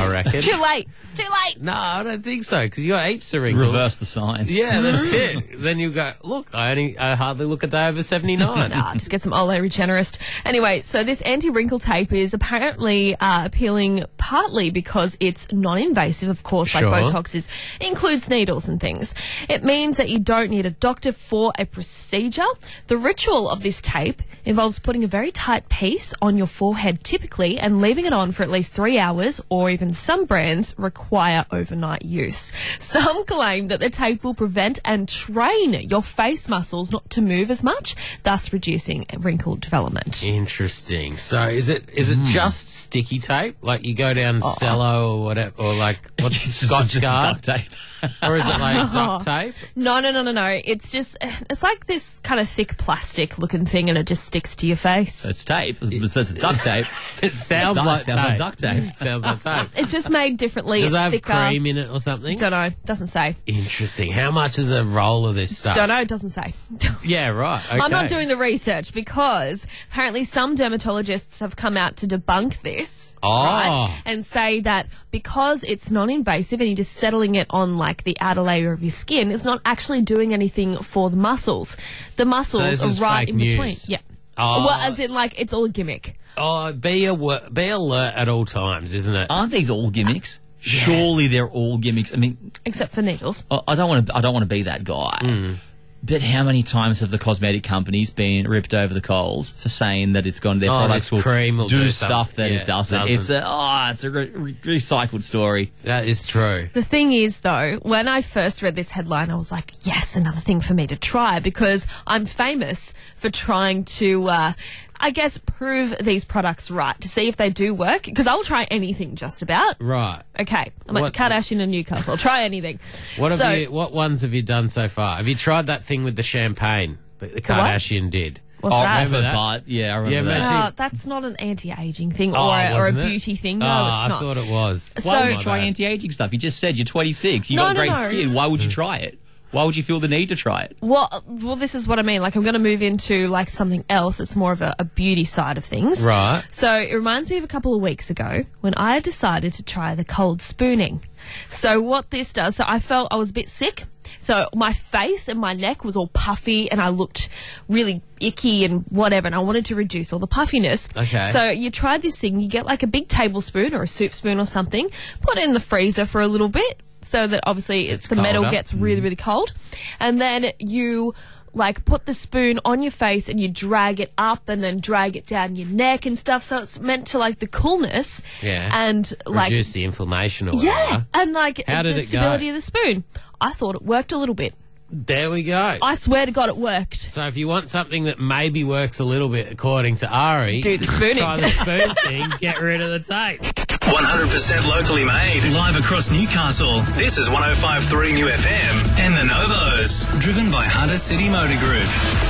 I reckon.
Too late. It's too late.
No, I don't think so, because you got heaps of wrinkles.
Reverse the signs.
Yeah, that's it. Then you go, look, I only I hardly look a day over seventy-nine.
Nah, just get some Ole Regenerist. Anyway, so this anti-wrinkle tape is apparently uh, appealing partly because it's non-invasive, of course,
Sure.
like Botox is. It includes needles and things. It means that you don't need a doctor for a procedure. The ritual of this tape involves putting a very tight piece on your forehead typically and leaving it on for at least three hours, or even some brands require overnight use. Some claim that the tape will prevent and train your face muscles not to move as much, thus reducing wrinkle development.
Interesting. So is it is it just sticky tape? Like you go down cello or whatever, or like what's
It's just-
Scotch
just
Guard?
duct tape.
Or is it like duct tape?
No, no, no, no, no. It's just, it's like this kind of thick plastic looking thing and it just sticks to your face.
So it's tape. It says it's duct tape.
It sounds
Duct-
like
sounds like
tape.
duct tape.
Sounds like tape.
It's just made differently.
Does
it's
it have
thicker.
cream in it or something?
Don't know. Doesn't say.
Interesting. How much is a roll of this stuff?
Don't know. Doesn't say.
Yeah, right. Okay.
I'm not doing the research because apparently some dermatologists have come out to debunk this,
Oh.
right? And say that because it's non-invasive and you're just settling it on like the outer layer of your skin, it's not actually doing anything for the muscles. The muscles
this is
are right
fake
in between.
news.
Yeah.
Oh.
Well, as in like it's all a gimmick.
Oh, be awa- be alert at all times, isn't it?
Aren't these all gimmicks? Surely they're all gimmicks. I mean,
Except for needles.
I I don't want to. I don't want to be that guy.
Hmm.
But how many times have the cosmetic companies been ripped over the coals for saying that it's gone? Their
Oh,
products
this
will
cream will
do,
do
stuff
something.
that
Yeah,
it doesn't.
doesn't.
It's a oh, it's a re- re- recycled story.
That is true.
The thing is, though, when I first read this headline, I was like, yes, another thing for me to try because I'm famous for trying to, uh, I guess, prove these products right to see if they do work because I'll try anything just about.
Right.
Okay, I'm like
What-
the Kardashian in Newcastle. I'll try anything.
What have
so,
you? What ones have you done so far? Have you tried that thing with the champagne that the
what?
Kardashian did?
What's
Oh,
that?
remember that?
But yeah, I remember
Yeah,
that.
imagine-
Oh, that's not an anti-aging thing or,
Oh,
a, or a
wasn't it?
beauty thing. No,
oh,
it's
I
not.
thought it was.
So-
Why would you
My
try
bad.
anti-aging stuff? You just said you're twenty-six. You
No,
got
no,
great
no.
skin. Why would you try it? Why would you feel the need to try it?
Well, well, this is what I mean. Like, I'm going to move into like something else. It's more of a, a beauty side of things.
Right.
So it reminds me of a couple of weeks ago when I decided to try the cold spooning. So what this does, so I felt I was a bit sick. So my face and my neck was all puffy and I looked really icky and whatever, and I wanted to reduce all the puffiness.
Okay.
So you tried this thing, you get like a big tablespoon or a soup spoon or something, put it in the freezer for a little bit so that obviously
It's
the metal
colder.
gets really, really cold. And then you like put the spoon on your face and you drag it up and then drag it down your neck and stuff. So it's meant to like the coolness
Yeah.
and like
Reduce the inflammation or
yeah,
whatever.
and like
How did
the
it go?
stability of the spoon. I thought it worked a little bit.
There we go.
I swear to God, it worked.
So if you want something that maybe works a little bit, according to Ari,
Do the spooning.
try the spoon thing. Get rid of the tape.
one hundred percent locally made. Live across Newcastle. This is one oh five point three New F M and the Novos. Driven by Hunter City Motor Group.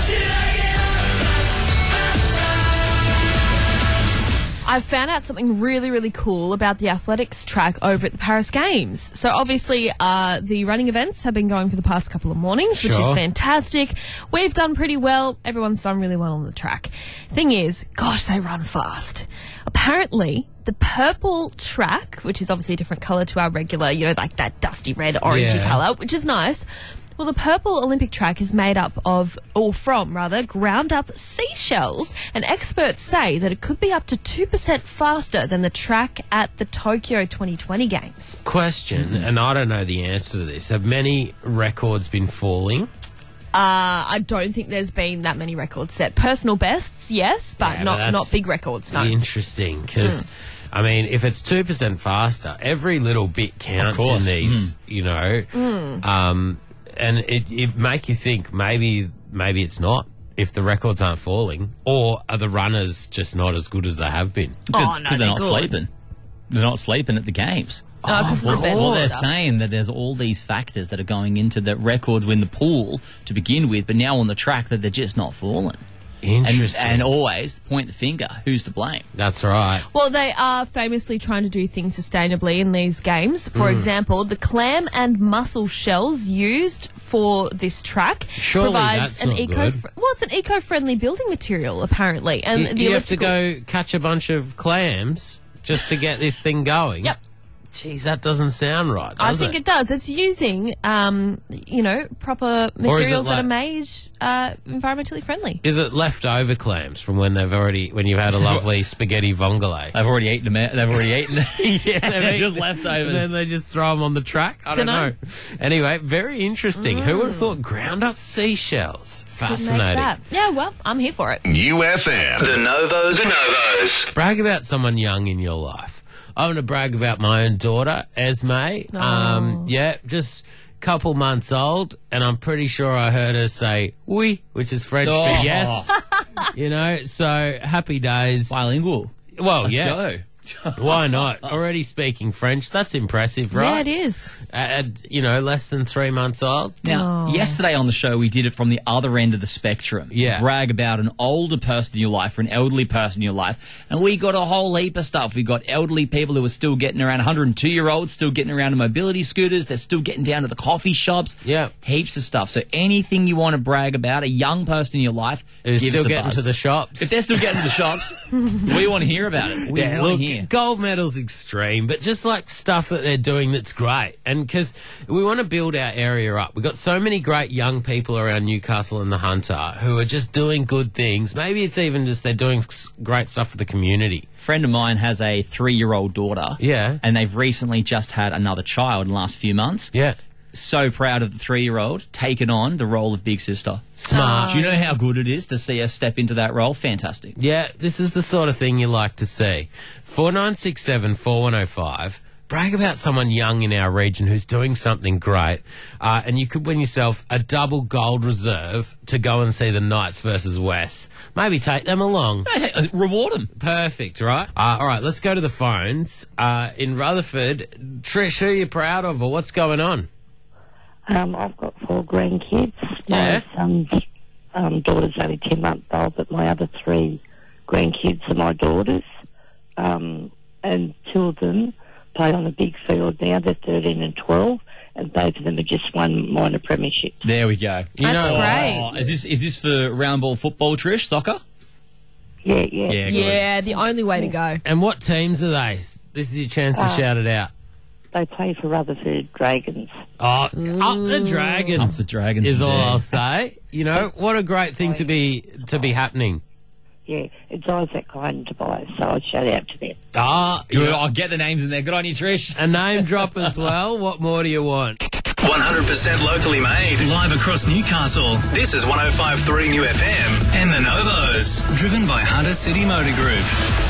I've found out something really, really cool about the athletics track over at the Paris Games. So obviously, uh, the running events have been going for the past couple of mornings, which is
Sure.
fantastic. We've done pretty well. Everyone's done really well on the track. Thing is, gosh, they run fast. Apparently, the purple track, which is obviously a different colour to our regular, you know, like that dusty red, orangey
Yeah.
colour, which is nice. Well, the purple Olympic track is made up of, or from rather, ground up seashells, and experts say that it could be up to two percent faster than the track at the Tokyo twenty twenty Games.
Question, and I don't know the answer to this. Have many records been falling?
Uh, I don't think there's been that many records set. Personal bests, yes, but
Yeah, but
not
that's
not big records, no.
Interesting, because I mean, if it's two percent faster, every little bit counts in
course.
these. You know, um, and it, it make you think maybe maybe it's not if the records aren't falling, or are the runners just not as good as they have been?
Oh, no,
Because they're
they're
not
good.
sleeping. They're not sleeping at the games.
No, 'cause of the
Well,
beds
well,
and
they're
stuff.
saying that there's all these factors that are going into the records in the pool to begin with, but now on the track that they're just not falling. And,
Interesting.
and always point the finger. Who's to blame?
That's right.
Well, they are famously trying to do things sustainably in these games.
Hmm.
For example, the clam and mussel shells used for this track
Surely
provides
that's
an
not
eco.
good.
Well, it's an eco-friendly building material apparently, and
You,
the
you have to
elliptical-
go catch a bunch of clams just to get this thing going.
Yep.
Geez, that doesn't sound right,
I
does
think
it?
it does. It's using, um, you know, proper materials that
like-
are made uh, environmentally friendly.
Is it leftover clams from when they've already, when you've had a lovely spaghetti vongole?
They've already eaten them. out- They've already eaten them.
Yeah,
They're
eat-
just leftovers.
And then they just throw them on the track. I don't
Dunno.
know. Anyway, very interesting. Who would have thought ground up seashells?
Could make
Fascinating.
that. Yeah, well, I'm here for it.
U F M.
The Novos, the Novos.
Brag about someone young in your life. I want to brag about my own daughter, Esme. Um, yeah, just a couple months old, and I'm pretty sure I heard her say "oui," which is French
Oh.
for yes. You know, so happy days.
Bilingual.
Well,
Let's
yeah.
go.
Why not? Already speaking French. That's impressive,
Yeah,
right?
it is.
At, you know, less than three months old.
Now, yesterday on the show, we did it from the other end of the spectrum.
Yeah.
Brag about an older person in your life or an elderly person in your life. And we got a whole heap of stuff. We got elderly people who are still getting around, one hundred two year olds still getting around in mobility scooters. They're still getting down to the coffee shops.
Yeah.
Heaps of stuff. So anything you want to brag about, a young person in your life,
Who's
give
still
us a
getting
buzz.
to the shops.
If they're still getting to the shops, we want to hear about it. We
Yeah,
want
look,
to hear.
gold medal's extreme, but just like stuff that they're doing that's great. And because we want to build our area up. We've got so many great young people around Newcastle and the Hunter who are just doing good things. Maybe it's even just they're doing s- great stuff for the community.
Friend of mine has a three-year-old daughter.
Yeah.
And they've recently just had another child in the last few months.
Yeah.
So proud of the three-year-old taking on the role of big sister.
Smart.
Do you know how good it is to see her step into that role? Fantastic.
Yeah, this is the sort of thing you like to see. four nine six seven, four one oh five. Brag about someone young in our region who's doing something great. Uh, and you could win yourself a double gold reserve to go and see the Knights versus West. Maybe take them along.
Hey, hey, reward them.
Perfect, right? Uh, all right, let's go to the phones. Uh, in Rutherford, Trish, who are you proud of or what's going on?
Um, I've got four grandkids. My
Yeah.
son's um, daughter's only ten months old, but my other three grandkids are my daughters. Um, and two of them play on a big field now. They're thirteen and twelve, and both of them have just won minor premierships.
There we go.
You
That's
know,
great.
Oh, is this is this for round ball football, Trish? Soccer?
Yeah, yeah.
Yeah, good.
Yeah, the only way to go.
And what teams are they? This is your chance to
Uh,
shout it out.
They play for Rutherford Dragons.
Oh, up the Dragons.
Up the Dragons,
is all
indeed.
I'll say. You know, what a great thing to be to be happening.
Yeah, it's Isaac Klein and Tobias, so I'll shout out to them.
Ah,
Good.
yeah.
I'll get the names in there. Good on you, Trish.
A name drop as well. What more do you want?
one hundred percent locally made, live across Newcastle. This is one oh five point three New F M and the Novos, driven by Hunter City Motor Group.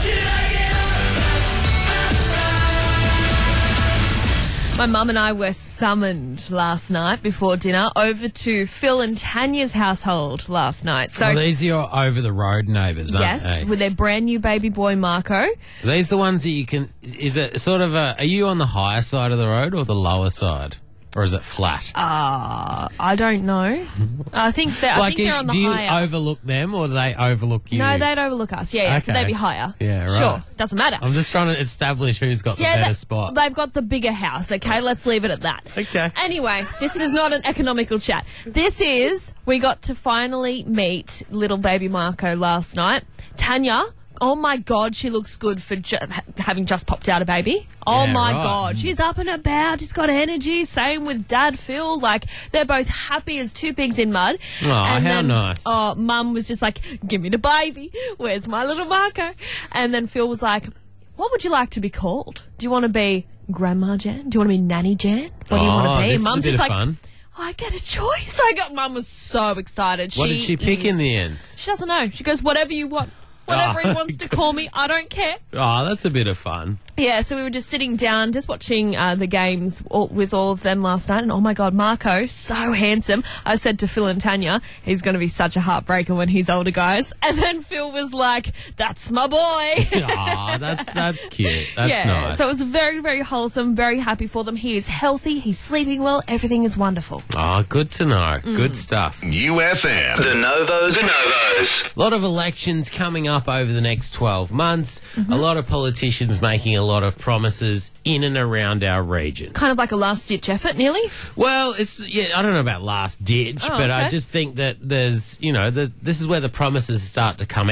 My mum and I were summoned last night before dinner over to Phil and Tanya's household last night. So,
Well, these are your over-the-road neighbours, aren't
yes,
they?
with their brand new baby boy, Marco.
Are these the ones that you can... Is it sort of a... Are you on the higher side of the road or the lower side? Or is it flat?
Uh, I don't know. I think they're, I
like,
think they're on the
do you
higher.
overlook them or do they overlook you?
No, they'd overlook us. Yeah, yeah. So
Okay.
they'd be higher.
Yeah, right.
Sure, doesn't matter.
I'm just trying to establish who's got the
yeah,
better
they-
spot.
they've got the bigger house. Okay, let's leave it at that.
Okay.
Anyway, this is not an economical chat. This is we got to finally meet little baby Marco last night. Tanya. Oh my God, she looks good for ju- ha- having just popped out a baby. Oh
Yeah,
my
right.
God, she's up and about. She's got energy. Same with Dad Phil. Like they're both happy as two pigs in mud.
Aw,
And
how
then,
nice.
Oh, Mum was just like, "Give me the baby. Where's my little Marco?" And then Phil was like, "What would you like to be called? Do you want to be Grandma Jan? Do you want to be Nanny Jan? What do you
Oh,
want to be?"
this is a
Mum's
bit
just
of
like,
fun.
"I get a choice." I got. Mum was so excited.
What did she pick in
is-
the end?
She doesn't know. She goes, "Whatever you want." Whatever
Oh,
he wants to call me, I don't care.
Oh, that's a bit of fun.
Yeah, so we were just sitting down, just watching uh, the games all, with all of them last night, and oh my God, Marco, so handsome. I said to Phil and Tanya, he's going to be such a heartbreaker when he's older, guys. And then Phil was like, "That's my boy."
Oh, that's that's cute. That's
yeah,
nice.
so it was very, very wholesome, very happy for them. He is healthy, he's sleeping well, everything is wonderful.
Oh, good to know.
Mm.
Good stuff.
U F M.
The Novos, the Novos.
A lot of elections coming up over the next twelve months.
Mm-hmm.
A lot of politicians making a lot of promises in and around our region.
Kind of like a last-ditch effort, nearly.
Well, it's yeah. I don't know about last ditch,
Oh,
but I
okay.
just think that there's, you know, the, this is where the promises start to come out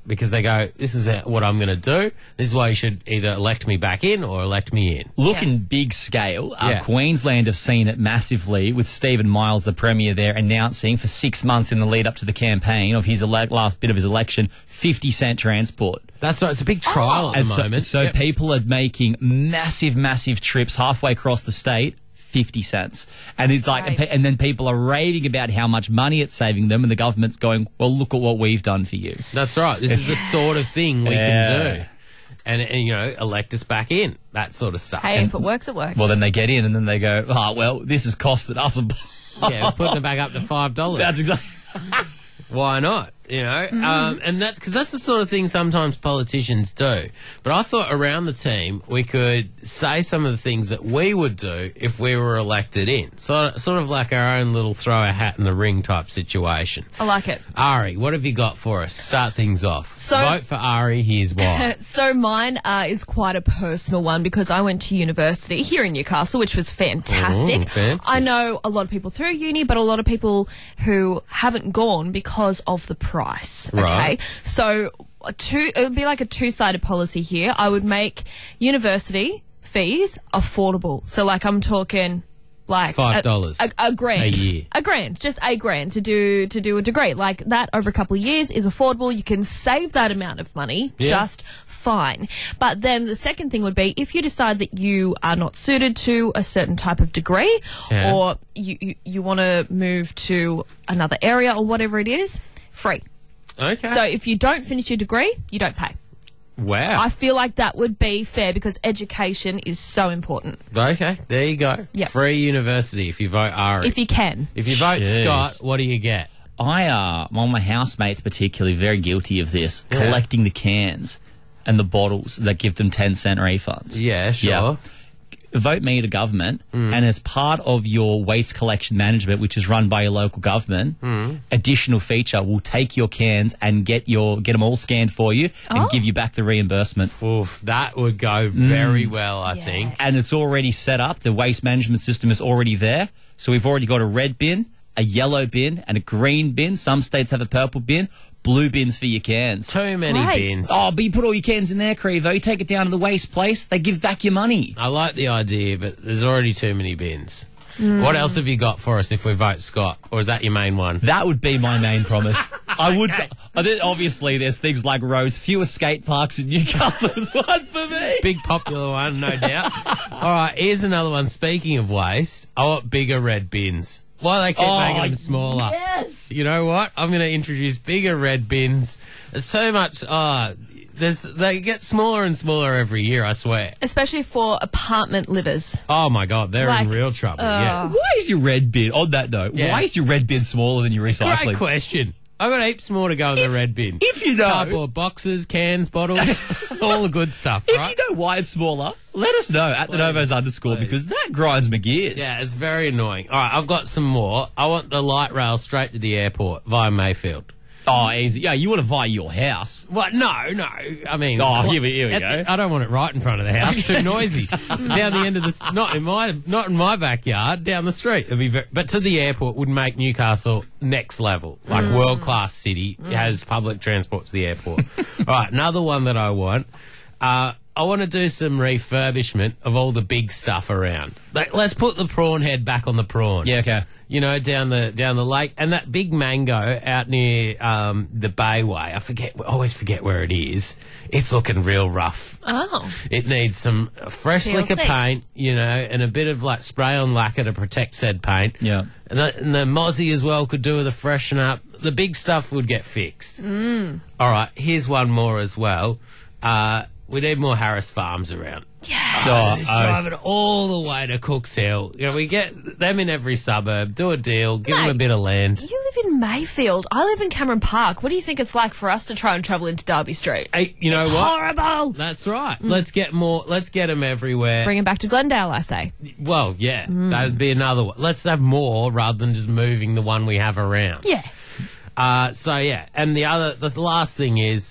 because they go, this is what I'm going to do. This is why you should either elect me back in or elect me in.
Looking
Yeah.
big scale, uh,
Yeah.
Queensland have seen it massively with Stephen Miles, the Premier there, announcing for six months in the lead up to the campaign of his ele- last bit of his election, fifty cent transport.
That's right. It's a big trial at
And
the
so,
moment.
so
Yep.
people are making massive, massive trips halfway across the state, fifty cents. And it's like, and,
Right.
pe- and then people are raving about how much money it's saving them, and the government's going, well, look at what we've done for you.
That's right. This is the sort of thing we
Yeah.
can do. And, and, you know, elect us back in. That sort of stuff.
Hey, if it works, it works.
Well, then they get in, and then they go, oh, well, this has costed us a...
Yeah, it's putting it back up to five dollars.
That's exactly...
Why not? You know,
Mm-hmm.
um, and that's because that's the sort of thing sometimes politicians do. But I thought around the team we could say some of the things that we would do if we were elected in, sort of, sort of like our own little throw a hat in the ring type situation.
I like it.
Ari, what have you got for us? Start things off.
So-
Vote for Ari. Here's why.
So mine uh, is quite a personal one because I went to university here in Newcastle, which was fantastic.
Ooh, fancy.
I know a lot of people through uni, but a lot of people who haven't gone because of the price.
Right.
Okay, so a two, it would be like a two-sided policy here. I would make university fees affordable. So, like, I'm talking. Like
Five dollars.
a, a, a grand,
a year.
a grand, just a grand to do to do a degree like that over a couple of years is affordable. You can save that amount of money
Yeah.
just fine. But then the second thing would be if you decide that you are not suited to a certain type of degree,
Yeah.
or you you, you want to move to another area or whatever it is, free.
Okay.
So if you don't finish your degree, you don't pay.
wow.
I feel like that would be fair because education is so important.
Okay, there you go.
Yep.
Free university if you vote Ari.
If you can.
If you vote
Jeez.
Scott, what do you get?
I, uh, well, my housemates particularly very guilty of this,
Yeah.
collecting the cans and the bottles that give them ten cent refunds.
Yeah, sure.
Yeah. Vote me to government,
Mm.
and as part of your waste collection management, which is run by your local government,
Mm.
additional feature will take your cans and get your get them all scanned for you and
Oh.
give you back the reimbursement.
Oof, that would go very
Mm.
well, I
Yeah.
think.
And it's already set up. The waste management system is already there. So we've already got a red bin, a yellow bin, and a green bin. Some states have a purple bin. Blue bins for your cans.
Too many
Right.
bins.
Oh, but you put all your cans in there, Crevo. You take it down to the waste place. They give back your money.
I like the idea, but there's already too many bins.
Mm.
What else have you got for us if we vote Scott? Or is that your main one?
That would be my main promise. I would. s- I think obviously, there's things like roads, fewer skate parks in Newcastle is one for me.
Big popular one, no doubt. All right, here's another one. Speaking of waste, I want bigger red bins. Why they keep
Oh,
making them smaller?
Yes.
You know what? I'm going to introduce bigger red bins. It's too much. Oh, there's, they get smaller and smaller every year, I swear.
Especially for apartment livers.
Oh, my God. They're
Like,
in real trouble. yeah.
Why is your red bin? On that note,
Yeah.
why is your red bin smaller than your recycling?
Great question. I've got heaps more to go in the red bin.
If you know,
Cardboard boxes, cans, bottles, all the good stuff,
if
right?
you know why it's smaller, let us know at the
Please,
Novos underscore
please.
because that grinds my gears.
Yeah, it's very annoying. All right, I've got some more. I want the light rail straight to the airport via Mayfield.
Oh, easy. Yeah, you want to buy your house.
What? No, no. I mean,
Oh,
what-
here we- here we
at
go.
the- I don't want it right in front of the house. Too noisy. Down the end of the, s- not in my, not in my backyard. Down the street. It'd be very, but to the airport would make Newcastle next level, like world class city. It has public transport to the airport. All right, another one that I want. Uh, I want to do some refurbishment of all the big stuff around. Like, let's put the prawn head back on the prawn.
Yeah, okay.
You know, down the down the lake, and that big mango out near um, the Bayway. I forget, I always forget where it is. It's looking real rough.
Oh.
It needs some fresh
T L C.
liquor paint, you know, and a bit of like spray on lacquer to protect said paint.
Yeah.
And the, and the mozzie as well could do with a freshen up. The big stuff would get fixed. Mm. All right, here's one more as well. Uh, we need more Harris Farms around.
Oh,
Just
oh.
drive it all the way to Cooks Hill. You know, we get them in every suburb. Do a deal. Give them a
Mate,
bit of land.
You live in Mayfield. I live in Cameron Park. What do you think it's like for us to try and travel into Derby Street?
Hey, you know
it's
what?
horrible.
That's right. Let's get more. Let's get them everywhere.
Bring it back to Glendale, I say.
Well, yeah, that'd be another one. Let's have more rather than just moving the one we have around.
Yeah.
Uh, so yeah, and the other, the last thing is,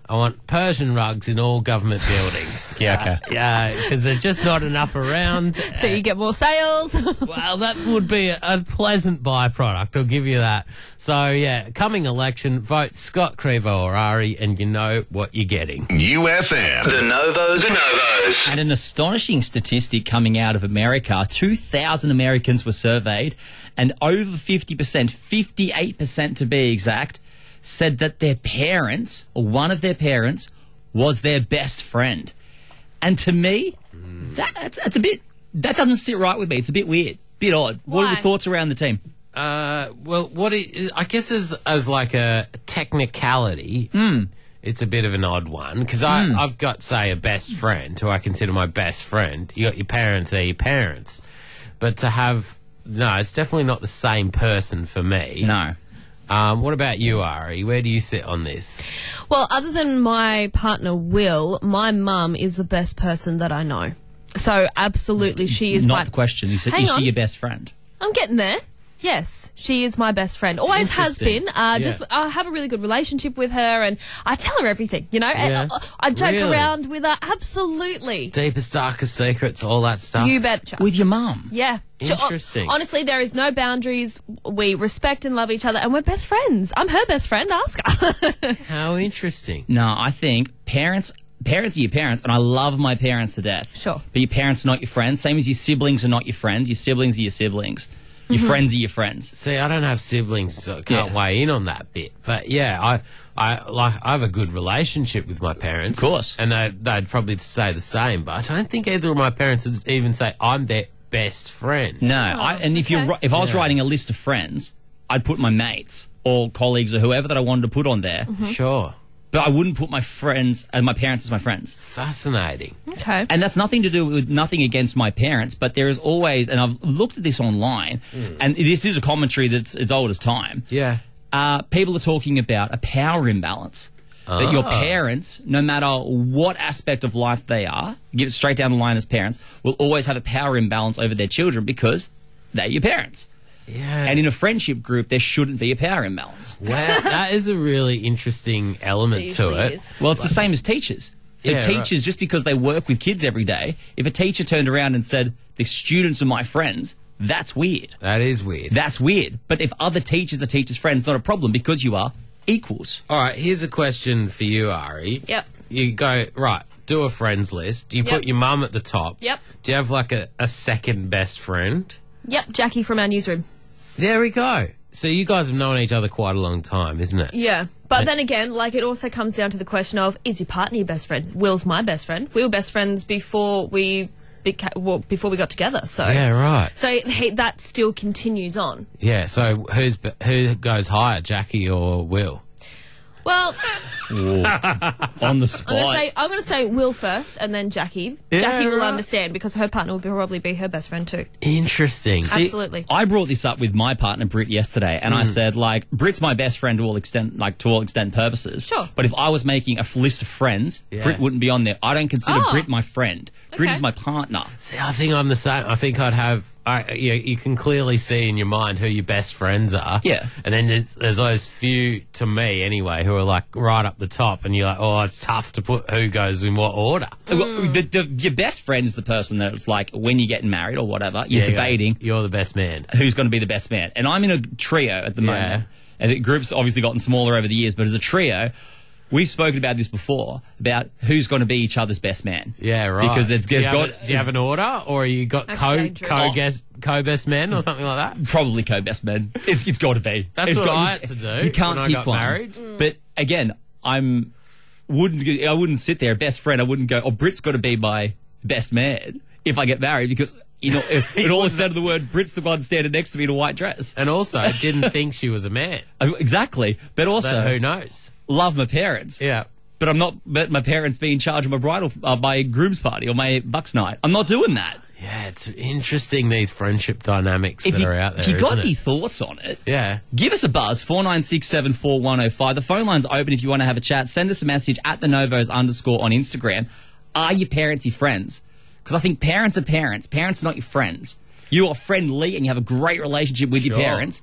I want Persian rugs in all government buildings.
Yeah, okay.
Yeah, because there's just not enough around.
So you get more sales.
Well, that would be a, a pleasant byproduct, I'll give you that. So, yeah, coming election, vote Scott Crevo or Ari, and you know what you're getting.
U F M.
The Novos. The Novos.
And an astonishing statistic coming out of America, two thousand Americans were surveyed, and over fifty percent, fifty-eight percent to be exact, said that their parents, or one of their parents, was their best friend. And to me, that, that's, that's a bit, that doesn't sit right with me. It's a bit weird, bit odd. What are
Why?
the thoughts around the team?
Uh, well, what is, I guess as, as like a technicality, it's a bit of an odd one, because I've got, say, a best friend who I consider my best friend. You got your parents, they're your parents. But to have, no, it's definitely not the same person for me.
No.
Um, what about you, Ari? Where do you sit on this?
Well, other than my partner Will, my mum is the best person that I know. So absolutely, she is
Not
my.
the question. You said,
Hang
is
on.
she your best friend?
I'm getting there. Yes, she is my best friend. Always has
Interesting.
been. Uh,
Yeah.
Just I have a really good relationship with her, and I tell her everything. You know, And
Yeah.
I, I joke
Really?
around with her. Absolutely,
Deepest, darkest secrets, all that stuff.
you betcha.
With your mum?
Yeah. She-
Interesting.
honestly, there is no boundaries. We respect and love each other, and we're best friends. I'm her best friend. Ask her.
How interesting.
No, I think parents parents are your parents, and I love my parents to death.
Sure.
But your parents are not your friends. Same as your siblings are not your friends. Your siblings are your siblings. Your
Mm-hmm.
friends are your friends.
See, I don't have siblings, so I can't
Yeah.
weigh in on that bit. But yeah, I, I like I have a good relationship with my parents,
Of course.
and they, they'd probably say the same. But I don't think either of my parents would even say I'm their best friend.
No, I, and if
okay.
you're ri- if I was
Yeah.
writing a list of friends, I'd put my mates or colleagues or whoever that I wanted to put on there.
Mm-hmm.
Sure,
But I wouldn't put my friends and my parents as my friends.
fascinating.
Okay.
And that's nothing to do with nothing against my parents, but there is always, and I've looked at this online, and this is a commentary that's as old as time.
Yeah,
Uh, people are talking about a power imbalance. That your
Ah.
parents, no matter what aspect of life they are, give it straight down the line as parents, will always have a power imbalance over their children because they're your parents.
yeah.
And in a friendship group, there shouldn't be a power imbalance.
Wow, that is a really interesting element to
Usually
it.
is.
Well, it's the same as teachers. So
Yeah,
teachers, just because they work with kids every day, if a teacher turned around and said, the students are my friends, that's weird.
That is weird.
That's weird. But if other teachers are teachers' friends, not a problem because you are equals.
All right, here's a question for you, Ari.
Yep.
You go, right, do a friends list. You
Yep.
put your mum at the top.
Yep.
Do you have like a, a second best friend?
Yep, Jackie from our newsroom.
There we go. So you guys have known each other quite a long time, isn't it?
Yeah. But then again, like, it also comes down to the question of, is your partner your best friend? Will's my best friend. We were best friends before we beca- well, before we got together. So
Yeah, right.
So he, that still continues on.
Yeah, so who's be- who goes higher, Jackie or Will?
Well,
On the
I'm gonna
spot.
say I'm gonna say Will first, and then Jackie.
Yeah,
Jackie will
right.
understand because her partner will probably be her best friend too.
Interesting.
Absolutely.
I brought this up with my partner Britt yesterday, and I said, like, Britt's my best friend to all extent, like to all extent purposes.
Sure.
But if I was making a f- list of friends,
Yeah.
Britt wouldn't be on there. I don't consider
Oh.
Britt my friend. Britt
Okay.
is my partner.
See, I think I'm the same. I think I'd have. I, you, you can clearly see in your mind who your best friends are.
Yeah.
And then there's, there's those few, to me anyway, who are like right up the top, and you're like, oh, it's tough to put who goes in what order.
Well, The, the, your best friend is the person that's like when you're getting married or whatever, you're
Yeah,
debating
You're the best man.
who's going to be the best man. And I'm in a trio at the
Yeah.
moment. And the group's obviously gotten smaller over the years, but as a trio, we've spoken about this before, about who's going to be each other's best man.
Yeah, right.
Because it's,
do, you
there's
have
got,
a, do you have an order, or you got
That's
co
dangerous.
co guest co best men or something like that?
probably co-best man. It's, it's got to be.
That's
It's
what
got-
I had to do
You can't
when I
pick
got
one.
married.
Mm.
But again, I'm wouldn't I wouldn't sit there, best friend. I wouldn't go. Oh, Brit's got to be my best man if I get married because you know, it, it all extent of the word, Brit's the one standing next to me in a white dress.
And also, I didn't think she was a man.
Uh, Exactly, but also
But who knows?
love my parents.
Yeah.
But I'm not. But my parents be in charge of my bridal, uh, my groom's party or my bucks night. I'm not doing that.
Yeah, it's interesting, these friendship dynamics
If
that
you,
are out there,
if you got
isn't
any
it?
thoughts on it,
Yeah.
give us a buzz, four nine six seven four one oh five. The phone line's open if you want to have a chat. Send us a message at the Novos underscore on Instagram. Are your parents your friends? Because I think parents are parents. Parents are not your friends. You are friendly and you have a great relationship with your
Sure.
parents.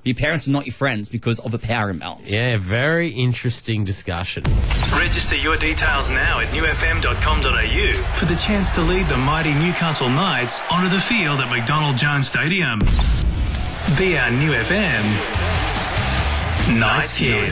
Your parents are not your friends because of a power imbalance.
Yeah, very interesting discussion.
Register your details now at new f m dot com dot a u for the chance to lead the mighty Newcastle Knights onto the field at McDonald Jones Stadium. Be our New F M Knights Kid.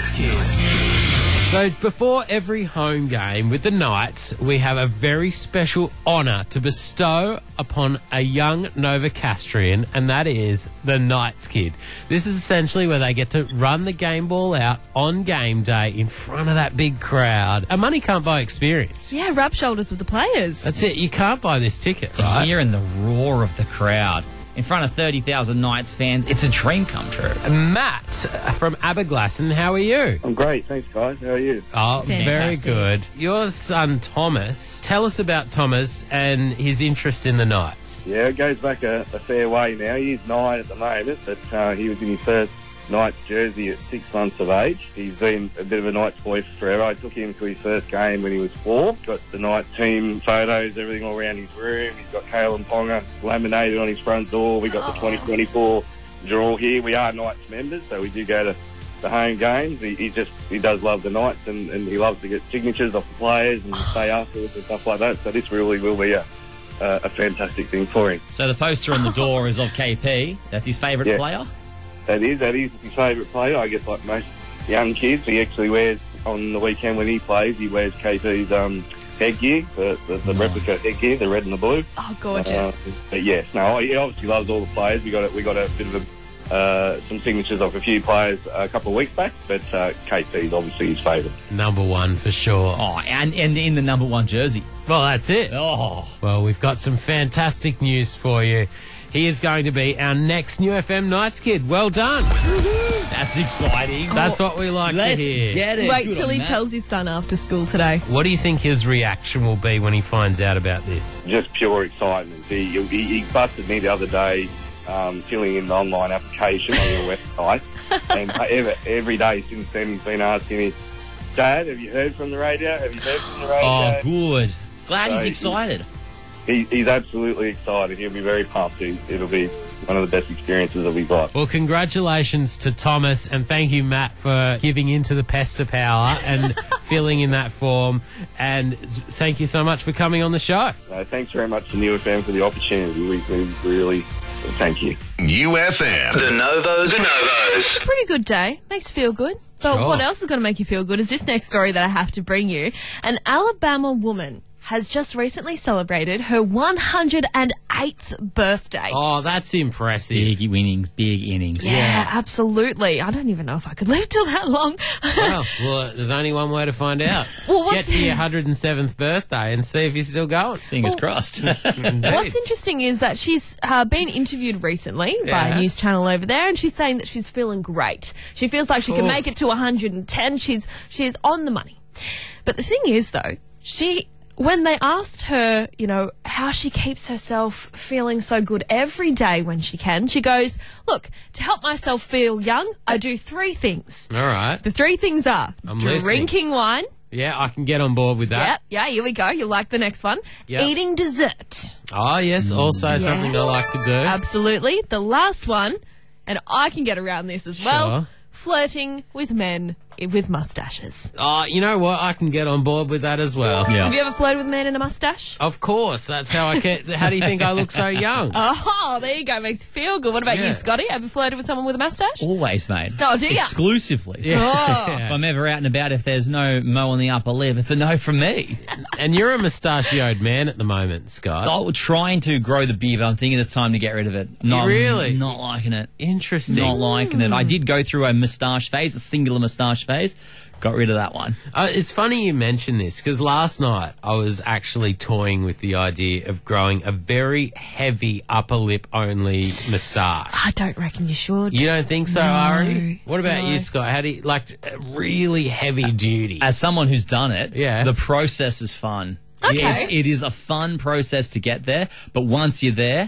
So before every home game with the Knights, we have a very special honour to bestow upon a young Novocastrian, and that is the Knights Kid. This is essentially where they get to run the game ball out on game day in front of that big crowd. And money can't buy experience.
Yeah, rub shoulders with the players.
That's it. You can't buy this ticket,
And
right?
hearing the roar of the crowd in front of thirty thousand Knights fans, it's a dream come true.
Matt from Aberglasslyn, how are you?
I'm great, thanks guys. How are you?
Oh, very
Fantastic.
good. Your son Thomas, tell us about Thomas and his interest in the Knights.
Yeah, it goes back a, a fair way now. He's nine at the moment, but uh, he was in his first Knights jersey at six months of age. He's been a bit of a Knights boy forever. I took him to his first game when he was four. Got the Knights team photos, everything all around his room. He's got Kale and Ponga laminated on his front door. We got the twenty twenty-four draw here. We are Knights members, so we do go to the home games. He, he just he does love the Knights, and, and he loves to get signatures off the players and stay afterwards and stuff like that. So this really will be a a, a fantastic thing for him.
So the poster on the door is of K P. That's his favourite
Yeah.
player.
That is, that is his favourite player. I guess like most young kids, he actually wears, on the weekend when he plays, he wears K P's um, headgear, the, the, the
Nice.
replica headgear, the red and the blue.
Oh, gorgeous.
Uh, but yes, no, he obviously loves all the players. We got a, we got a bit of a, uh, some signatures of a few players a couple of weeks back, but uh, K P's obviously his favourite.
Number one for sure.
Oh, and, and in the number one jersey.
Well, that's it.
Oh,
Well, we've got some fantastic news for you. He is going to be our next New F M Knights Kid. Well done.
that's exciting.
That's what we like
Let's
to hear.
get it.
Wait
Good
till
on
he
Matt.
tells his son after school today.
What do you think his reaction will be when he finds out about this?
Just pure excitement. He, he, he busted me the other day um, filling in the online application on your website, and every, every day since then he's been asking me, Dad, have you heard from the radio? Have you heard from the radio?
Oh, good. Glad
So
he's
he-
excited.
He, he's absolutely excited. He'll be very pumped. He, it'll be one of the best experiences of his life.
Well, congratulations to Thomas, and thank you, Matt, for giving into the pester power and filling in that form. And thank you so much for coming on the show.
Uh, thanks very much to New F M for the opportunity. We, we really thank you.
New F M.
The Novos. The Novos.
Pretty good day. Makes you feel good. But
Sure.
what else is going to make you feel good is this next story that I have to bring you. An Alabama woman has just recently celebrated her one hundred eighth birthday.
Oh, that's impressive.
Big innings, big innings.
Yeah, absolutely. I don't even know if I could live till that long.
Well, well, there's only one way to find out.
Well,
Get
what's-
to your one hundred seventh birthday and see if you're still going.
Fingers crossed.
What's interesting is that she's uh, been interviewed recently by
Yeah.
a news channel over there, and she's saying that she's feeling great. She feels like she can
Oh.
make it to one hundred ten. She's she's on the money. But the thing is, though, she when they asked her, you know, how she keeps herself feeling so good every day when she can, she goes, "Look, to help myself feel young, I do three things.
All right.
The three things are
I'm listening.
drinking wine."
Yeah, I can get on board with that.
Yep, yeah, here we go. You like the next one?
Yep.
Eating dessert.
Oh, yes, also something I like to do.
Absolutely. The last one, and I can get around this as well,
Sure.
flirting with men i- with mustaches.
Oh, you know what? I can get on board with that as well.
Yeah.
Have you ever flirted with a man in a mustache?
Of course, that's how I get. How do you think I look so young?
Oh, there you go. Makes you feel good. What about
Yeah.
you, Scotty? Ever flirted with someone with a mustache?
Always, mate.
Oh, do ya?
Exclusively.
Yeah.
Oh.
If I'm ever out and about, if there's no mo on the upper lip, it's a no from me.
And you're a mustachioed man at the moment, Scott.
Oh, trying to grow the beard, but I'm thinking it's time to get rid of it. No,
Really?
Not liking it.
Interesting.
Not liking it. I did go through a moustache phase, a singular moustache phase. Got rid of that one.
Uh, it's funny you mention this because last night I was actually toying with the idea of growing a very heavy upper lip only moustache.
I don't reckon you should.
You don't think so,
No,
Ari? What about
no.
you, Scott? How do you like uh, really heavy duty?
As someone who's done it,
Yeah.
the process is fun.
Okay.
It's, it is a fun process to get there, but once you're there,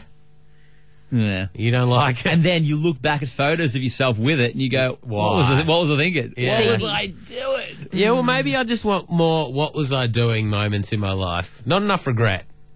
yeah.
You don't like it?
And then you look back at photos of yourself with it and you go, what was
Why?
I, what was I thinking?
Yeah.
What was I doing?
Yeah, well, maybe I just want more what was I doing moments in my life. Not enough regret.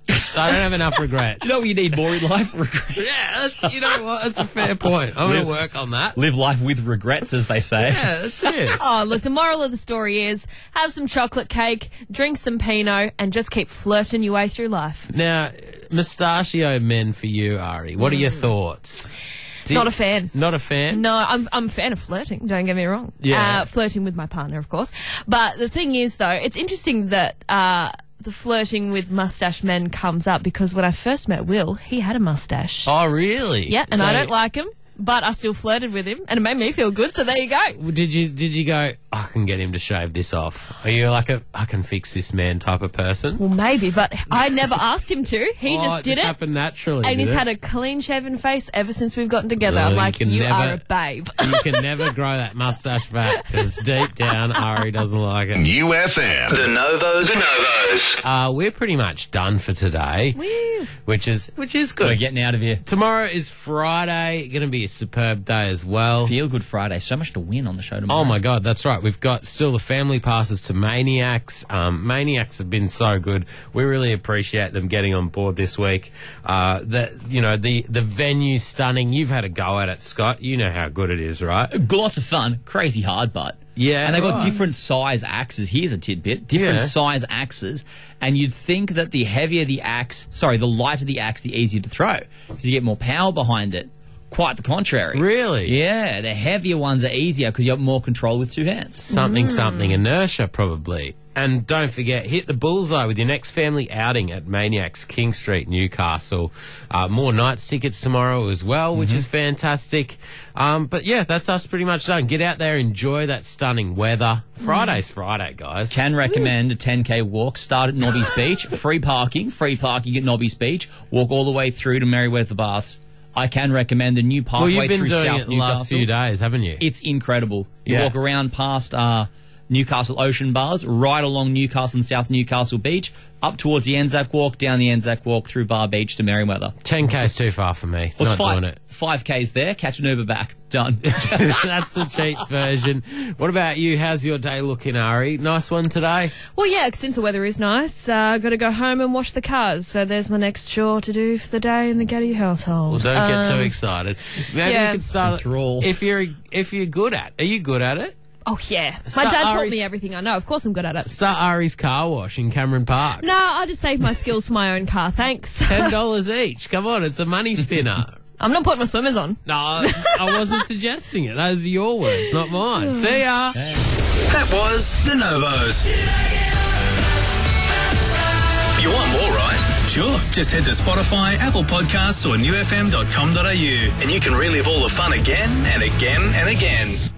I don't have enough regrets.
You know what you need more in life? Regrets.
Yeah, that's, you know what? That's a fair point. I'm going to work on that.
Live life with regrets, as they say.
Yeah, that's it.
Oh, look, the moral of the story is have some chocolate cake, drink some Pinot, and just keep flirting your way through life.
Now, mustachio men for you, Ari. What are your thoughts? Do
Not
you-
a fan.
Not a fan?
No, I'm I'm a fan of flirting, don't get me wrong.
Yeah.
Uh, flirting with my partner, of course. But the thing is, though, it's interesting that uh, the flirting with mustache men comes up because when I first met Will, he had a mustache.
Oh, really?
Yeah, and
So,
I don't like him, but I still flirted with him, and it made me feel good, so there you go.
Did you did you go, I can get him to shave this off? Are you like a, I can fix this man type of person?
Well, maybe, but I never asked him to. He
Oh,
just
it
did
just
it.
happened naturally.
And
did
he's
it?
had a clean-shaven face ever since we've gotten together.
Well,
I'm
you
like,
can
you
never-
are a babe.
You can never grow that mustache back because deep down, Ari doesn't like it.
U F M.
The Novos, the Novos.
Uh, we're pretty much done for today,
Woo.
which is which is good.
We're getting out of here.
Tomorrow is Friday. Going to be a superb day as well.
Feel Good Friday. So much to win on the show tomorrow.
Oh my God, that's right. We've got still the family passes to Maniacs. Um, Maniacs have been so good. We really appreciate them getting on board this week. Uh, the you know the the venue's stunning. You've had a go at it, Scott. You know how good it is, right?
Lots of fun. Crazy hard, but.
Yeah,
And they've got
right.
different size axes. Here's a tidbit. Different
Yeah.
size axes. And you'd think that the heavier the axe, sorry, the lighter the axe, the easier to throw. Because you get more power behind it. Quite the contrary.
Really?
Yeah, the heavier ones are easier because you have more control with two hands.
Something, something, inertia probably. And don't forget, hit the bullseye with your next family outing at Maniacs, King Street, Newcastle. Uh, more nights tickets tomorrow as well, which is fantastic. Um, but yeah, that's us pretty much done. Get out there, enjoy that stunning weather. Friday's Friday, guys.
Can recommend a ten K walk. Start at Nobby's Beach. Free parking. Free parking at Nobby's Beach. Walk all the way through to Merriweather Baths. I can recommend the new pathway
well, you've been
through
doing
South
it the
Newcastle.
last few days, haven't you?
It's incredible. You
Yeah.
walk around past uh, Newcastle Ocean Bars, right along Newcastle and South Newcastle Beach, up towards the Anzac Walk, down the Anzac Walk, through Bar Beach to Merriweather.
ten K's too far for me.
Well,
Not
it's five,
doing it.
five K's there, catch an Uber back. Done.
That's the cheats version. What about you? How's your day looking, Ari? Nice one today?
Well, yeah, since the weather is nice, uh, got to go home and wash the cars. So there's my next chore to do for the day in the Getty household.
Well, don't get too
Um,
excited. Maybe
yeah.
you could start
Enthralled.
if you're if you're good at. Are you good at it?
Oh, yeah. My
Start
dad taught
Ari's-
me everything I know. Of course I'm good at it.
Start Ari's car wash in Cameron Park.
No, I just saved my skills for my own car, thanks.
Ten dollars each. Come on, it's a money spinner.
I'm not putting my swimmers on.
No, I wasn't suggesting it. Those are your words, not mine. See ya.
That was the Novos. You want more, right? Sure. Just head to Spotify, Apple Podcasts, or new f m dot com dot a u, and you can relive all the fun again and again and again.